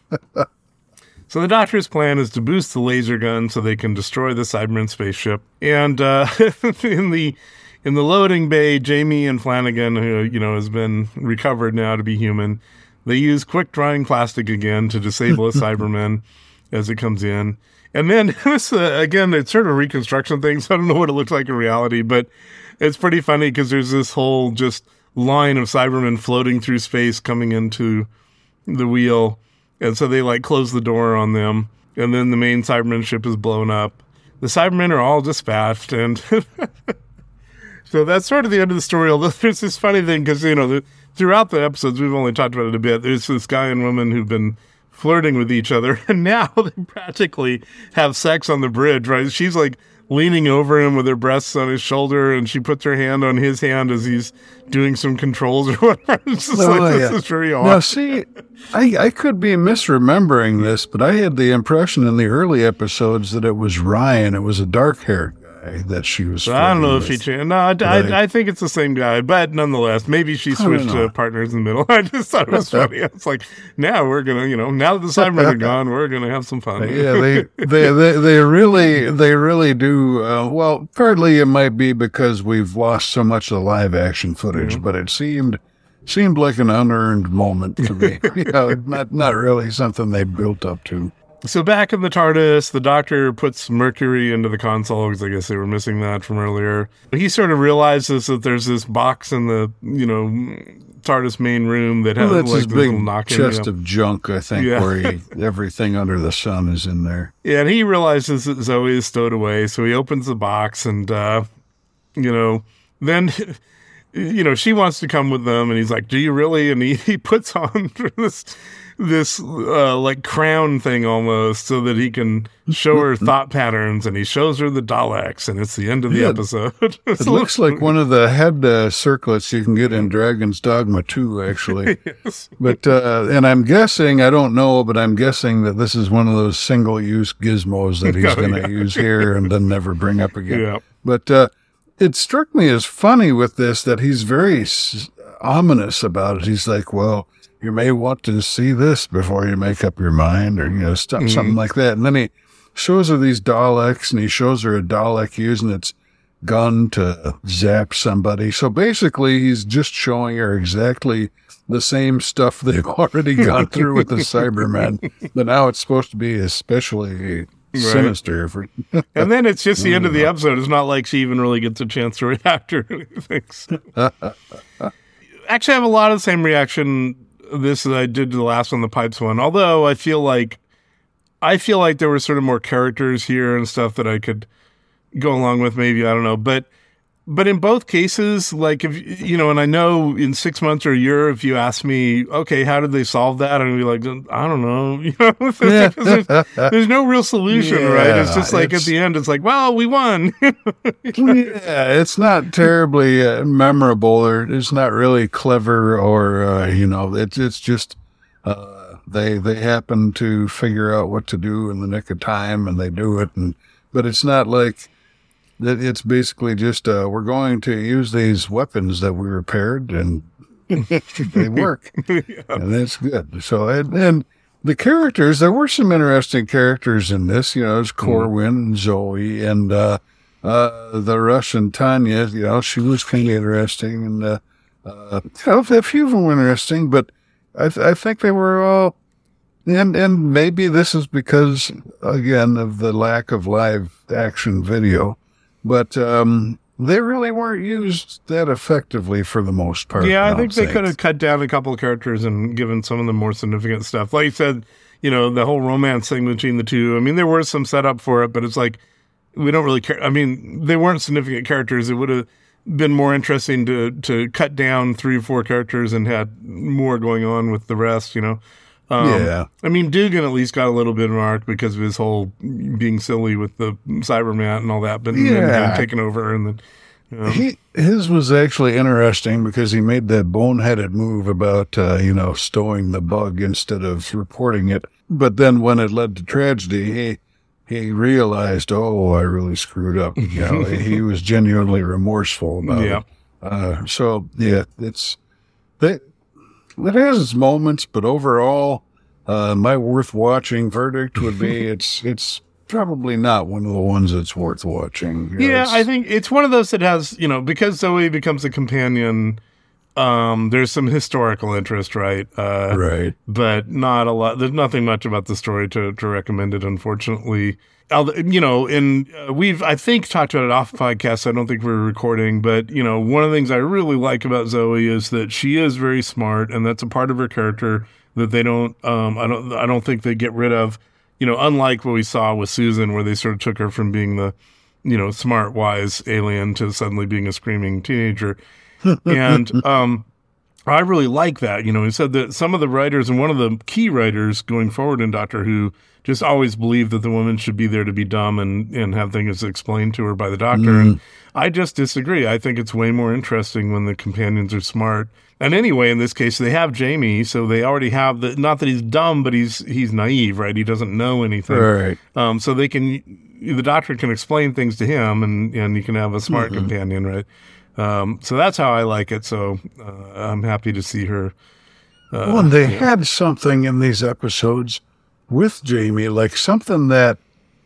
So the Doctor's plan is to boost the laser gun so they can destroy the Cyberman spaceship. And uh, in the in the loading bay, Jamie and Flanagan, who you know has been recovered now to be human, they use quick drying plastic again to disable a Cyberman as it comes in. And then this uh, again, it's sort of a reconstruction thing, so I don't know what it looks like in reality, but it's pretty funny because there's this whole just line of Cybermen floating through space coming into the wheel. And so they like close the door on them, and then the main Cyberman ship is blown up. The Cybermen are all dispatched, and so that's sort of the end of the story. Although there's this funny thing because you know the, throughout the episodes we've only talked about it a bit. There's this guy and woman who've been flirting with each other, and now they practically have sex on the bridge. Right? She's like leaning over him with her breasts on his shoulder, and she puts her hand on his hand as he's doing some controls or whatever. It's just Oh, like, yeah. this is very Now, odd. see, I, I could be misremembering this, but I had the impression in the early episodes that it was Ryan. It was a dark-haired guy that she was. I don't know if flirting he with. changed. No, I, Right. I, I think it's the same guy, but nonetheless, maybe she don't switched know. to partners in the middle. I just thought it was funny. It's like, now we're going to, you know, now that the Cybermen are gone, we're going to have some fun. Yeah, they, they, they, they really, they really do. Uh, well, partly it might be because we've lost so much of the live action footage, but it seemed, seemed like an unearned moment to me. You know, not, not really something they built up to. So back in the TARDIS, the Doctor puts Mercury into the console because I guess they were missing that from earlier. He sort of realizes that there's this box in the, you know, TARDIS main room that has Well, that's like his this little big knock-in, chest you know. of junk, I think, Yeah. where he, everything under the sun is in there. Yeah, and he realizes that Zoe is stowed away, so he opens the box and, uh, you know, then you know, she wants to come with them, and he's like, "Do you really?" And he, he puts on this this uh, like crown thing almost, so that he can show her thought patterns, and he shows her the Daleks, and it's the end of the Yeah. episode. It looks like one of the head uh, circlets you can get in Dragon's Dogma two, actually. Yes. But uh, and I'm guessing, I don't know, but I'm guessing that this is one of those single-use gizmos that he's Oh, going to yeah. use here and then never bring up again. Yeah. But uh, it struck me as funny with this that he's very s- ominous about it. He's like, well, you may want to see this before you make up your mind, or, you know, stuff, Mm-hmm. something like that. And then he shows her these Daleks, and he shows her a Dalek using its gun to zap somebody. So basically, he's just showing her exactly the same stuff they've already gone through with the Cybermen, but now it's supposed to be especially sinister. For And then it's just the end of the episode. It's not like she even really gets a chance to react or anything. So. Actually, I have a lot of the same reaction this as I did to the last one, the Pipes one. Although I feel like I feel like there were sort of more characters here and stuff that I could go along with. Maybe, I don't know, but but in both cases, like, if you know, and I know in six months or a year, if you ask me, okay, how did they solve that? I'm gonna be like, I don't know. You know, there's, there's no real solution, Yeah, right? It's just like it's- at the end, it's like, well, we won. Yeah, it's not terribly uh, memorable, or it's not really clever, or uh, you know, it's it's just uh, they they happen to figure out what to do in the nick of time, and they do it, and but it's not like that. It's basically just uh, we're going to use these weapons that we repaired, and they work, and that's good. So and, and the characters, there were some interesting characters in this. You know, there's Corwin and Zoe, and uh, uh, the Russian Tanya. You know, she was kind of interesting, and uh, uh, you know, a few of them were interesting, but I, th- I think they were all. And and maybe this is because, again, of the lack of live action video, but um, they really weren't used that effectively for the most part. Yeah, I don't think they could have cut down a couple of characters and given some of the more significant stuff. Like you said, you know, the whole romance thing between the two. I mean, there was some setup for it, but it's like, we don't really care. I mean, they weren't significant characters. It would have been more interesting to, to cut down three or four characters and had more going on with the rest, you know? Um, Yeah. I mean, Dugan at least got a little bit of an arc because of his whole being silly with the Cyberman and all that, but then Yeah. him taking over and then, you know. He his was actually interesting because he made that boneheaded move about uh, you know stowing the bug instead of reporting it. But then when it led to tragedy, he he realized, oh, I really screwed up. You know, he was genuinely remorseful about Yeah. it. Uh, so yeah, it's they. It has its moments, but overall, uh, my worth watching verdict would be it's it's probably not one of the ones that's worth watching. You know, Yeah, it's- I think it's one of those that has, you know, because Zoe becomes a companion, um, there's some historical interest, right? Uh, right. But not a lot. There's nothing much about the story to, to recommend it, unfortunately. Although, you know, and uh, we've, I think, talked about it off podcast. I don't think we're recording, but, you know, one of the things I really like about Zoe is that she is very smart, and that's a part of her character that they don't, um, I don't, I don't think they get rid of. You know, unlike what we saw with Susan, where they sort of took her from being the, you know, smart, wise alien to suddenly being a screaming teenager. And um, I really like that. You know, he said that some of the writers and one of the key writers going forward in Doctor Who just always believed that the woman should be there to be dumb and, and have things explained to her by the Doctor. Mm. And I just disagree. I think it's way more interesting when the companions are smart. And anyway, in this case, they have Jamie, so they already have the, not that he's dumb, but he's he's naive, right? He doesn't know anything. Right. Um, so they can, the Doctor can explain things to him, and, and you can have a smart Mm-hmm. companion, right? Um, so that's how I like it. So uh, I'm happy to see her. Uh, Well, and they had something in these episodes with Jamie, like something that,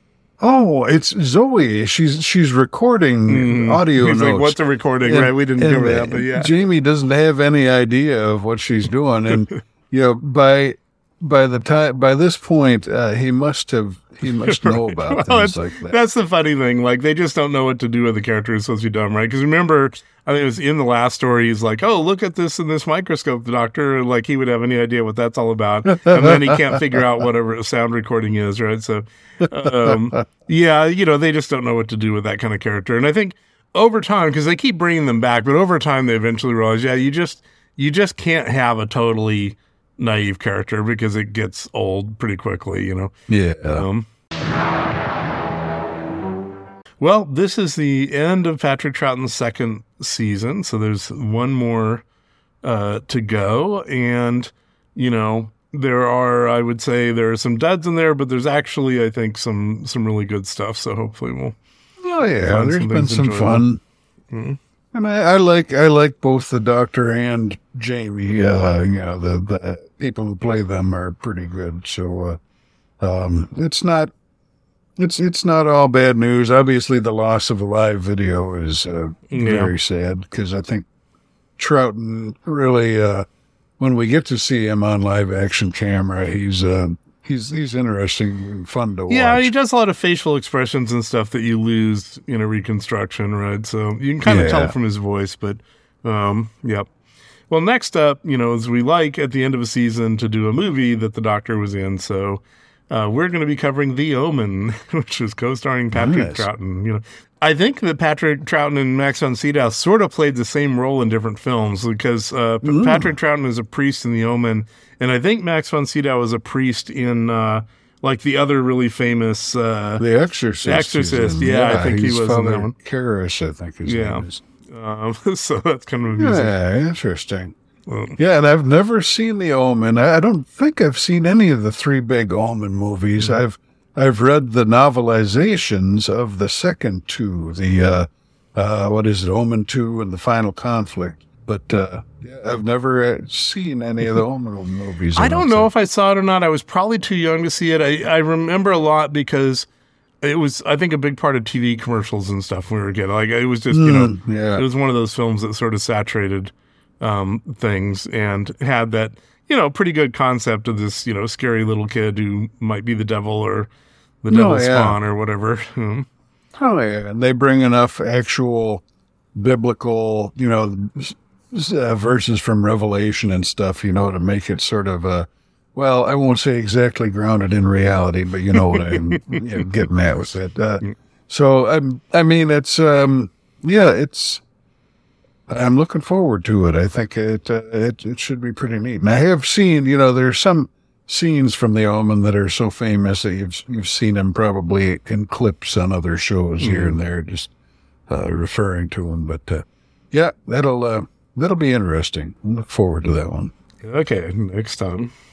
oh, it's Zoe. She's she's recording audio He's notes. like, what's a recording, And- right? We didn't and, cover uh, that, but yeah. Jamie doesn't have any idea of what she's doing, and you know, by by the time by this point, uh, he must have he must know about Well, things it's- like that. That's the funny thing. Like, they just don't know what to do with the character who's supposed to be dumb, right? Because remember, I think it was in the last story, he's like, oh, look at this in this microscope, the Doctor. Like, he would have any idea what that's all about. And then he can't figure out whatever a sound recording is, right? So, um, yeah, you know, they just don't know what to do with that kind of character. And I think over time, because they keep bringing them back, but over time they eventually realize, yeah, you just you just can't have a totally naive character because it gets old pretty quickly, you know. Yeah. Um, well, this is the end of Patrick Troughton's second season, so there's one more uh, to go, and you know, there are, I would say, there are some duds in there, but there's actually, I think, some some really good stuff. So hopefully we'll. Oh yeah, find there's some been things some enjoyable. fun, Mm-hmm. and I, I like I like both the Doctor and Jamie. Uh, you know, the, the people who play them are pretty good. So uh, um, it's not it's it's not all bad news. Obviously, the loss of a live video is uh, Yeah. very sad because I think Troughton really. Uh, When we get to see him on live action camera, he's uh, he's he's interesting and fun to watch. Yeah, he does a lot of facial expressions and stuff that you lose in a reconstruction, right? So you can kind of Yeah. tell from his voice, but um, yep. Well, next up, you know, as we like at the end of a season to do a movie that the Doctor was in, so uh, we're going to be covering The Omen, which is co-starring Patrick Nice. Troughton. You know, I think that Patrick Troughton and Max von Sydow sort of played the same role in different films because uh, P- Patrick Troughton is a priest in The Omen, and I think Max von Sydow is a priest in uh, like the other really famous. Uh, The Exorcist. The Exorcist, is in- yeah, I think he he's was in Father that one. Karras, I think his Yeah. name is. um, so that's kind of amusing. Yeah, interesting. Um, Yeah, and I've never seen The Omen. I I don't think I've seen any of the three big Omen movies. Mm-hmm. I've I've read the novelizations of the second two, the uh, uh, what is it, Omen two and the Final Conflict. But uh, yeah, I've never uh, seen any of the Omen movies. I don't know if I saw it or not. I was probably too young to see it. I, I remember a lot because it was, I think, a big part of T V commercials and stuff when we were kids. Like it was just, you know, Mm, yeah. it was one of those films that sort of saturated um, things and had that, you know, pretty good concept of this, you know, scary little kid who might be the devil or the No, devil's yeah. spawn or whatever. Hmm. Oh yeah, and they bring enough actual biblical, you know, s- s- uh, verses from Revelation and stuff, you know, to make it sort of uh well, I won't say exactly grounded in reality, but you know what I'm you know, getting at with it. Uh, so I'm, I mean, it's um, yeah, it's. I'm looking forward to it. I think it uh, it it should be pretty neat. And I have seen, you know, there's some scenes from The Omen that are so famous that you've you've seen them probably in clips on other shows here and there, just uh, referring to them. But uh, yeah, that'll uh, that'll be interesting. I look forward to that one. Okay, next time.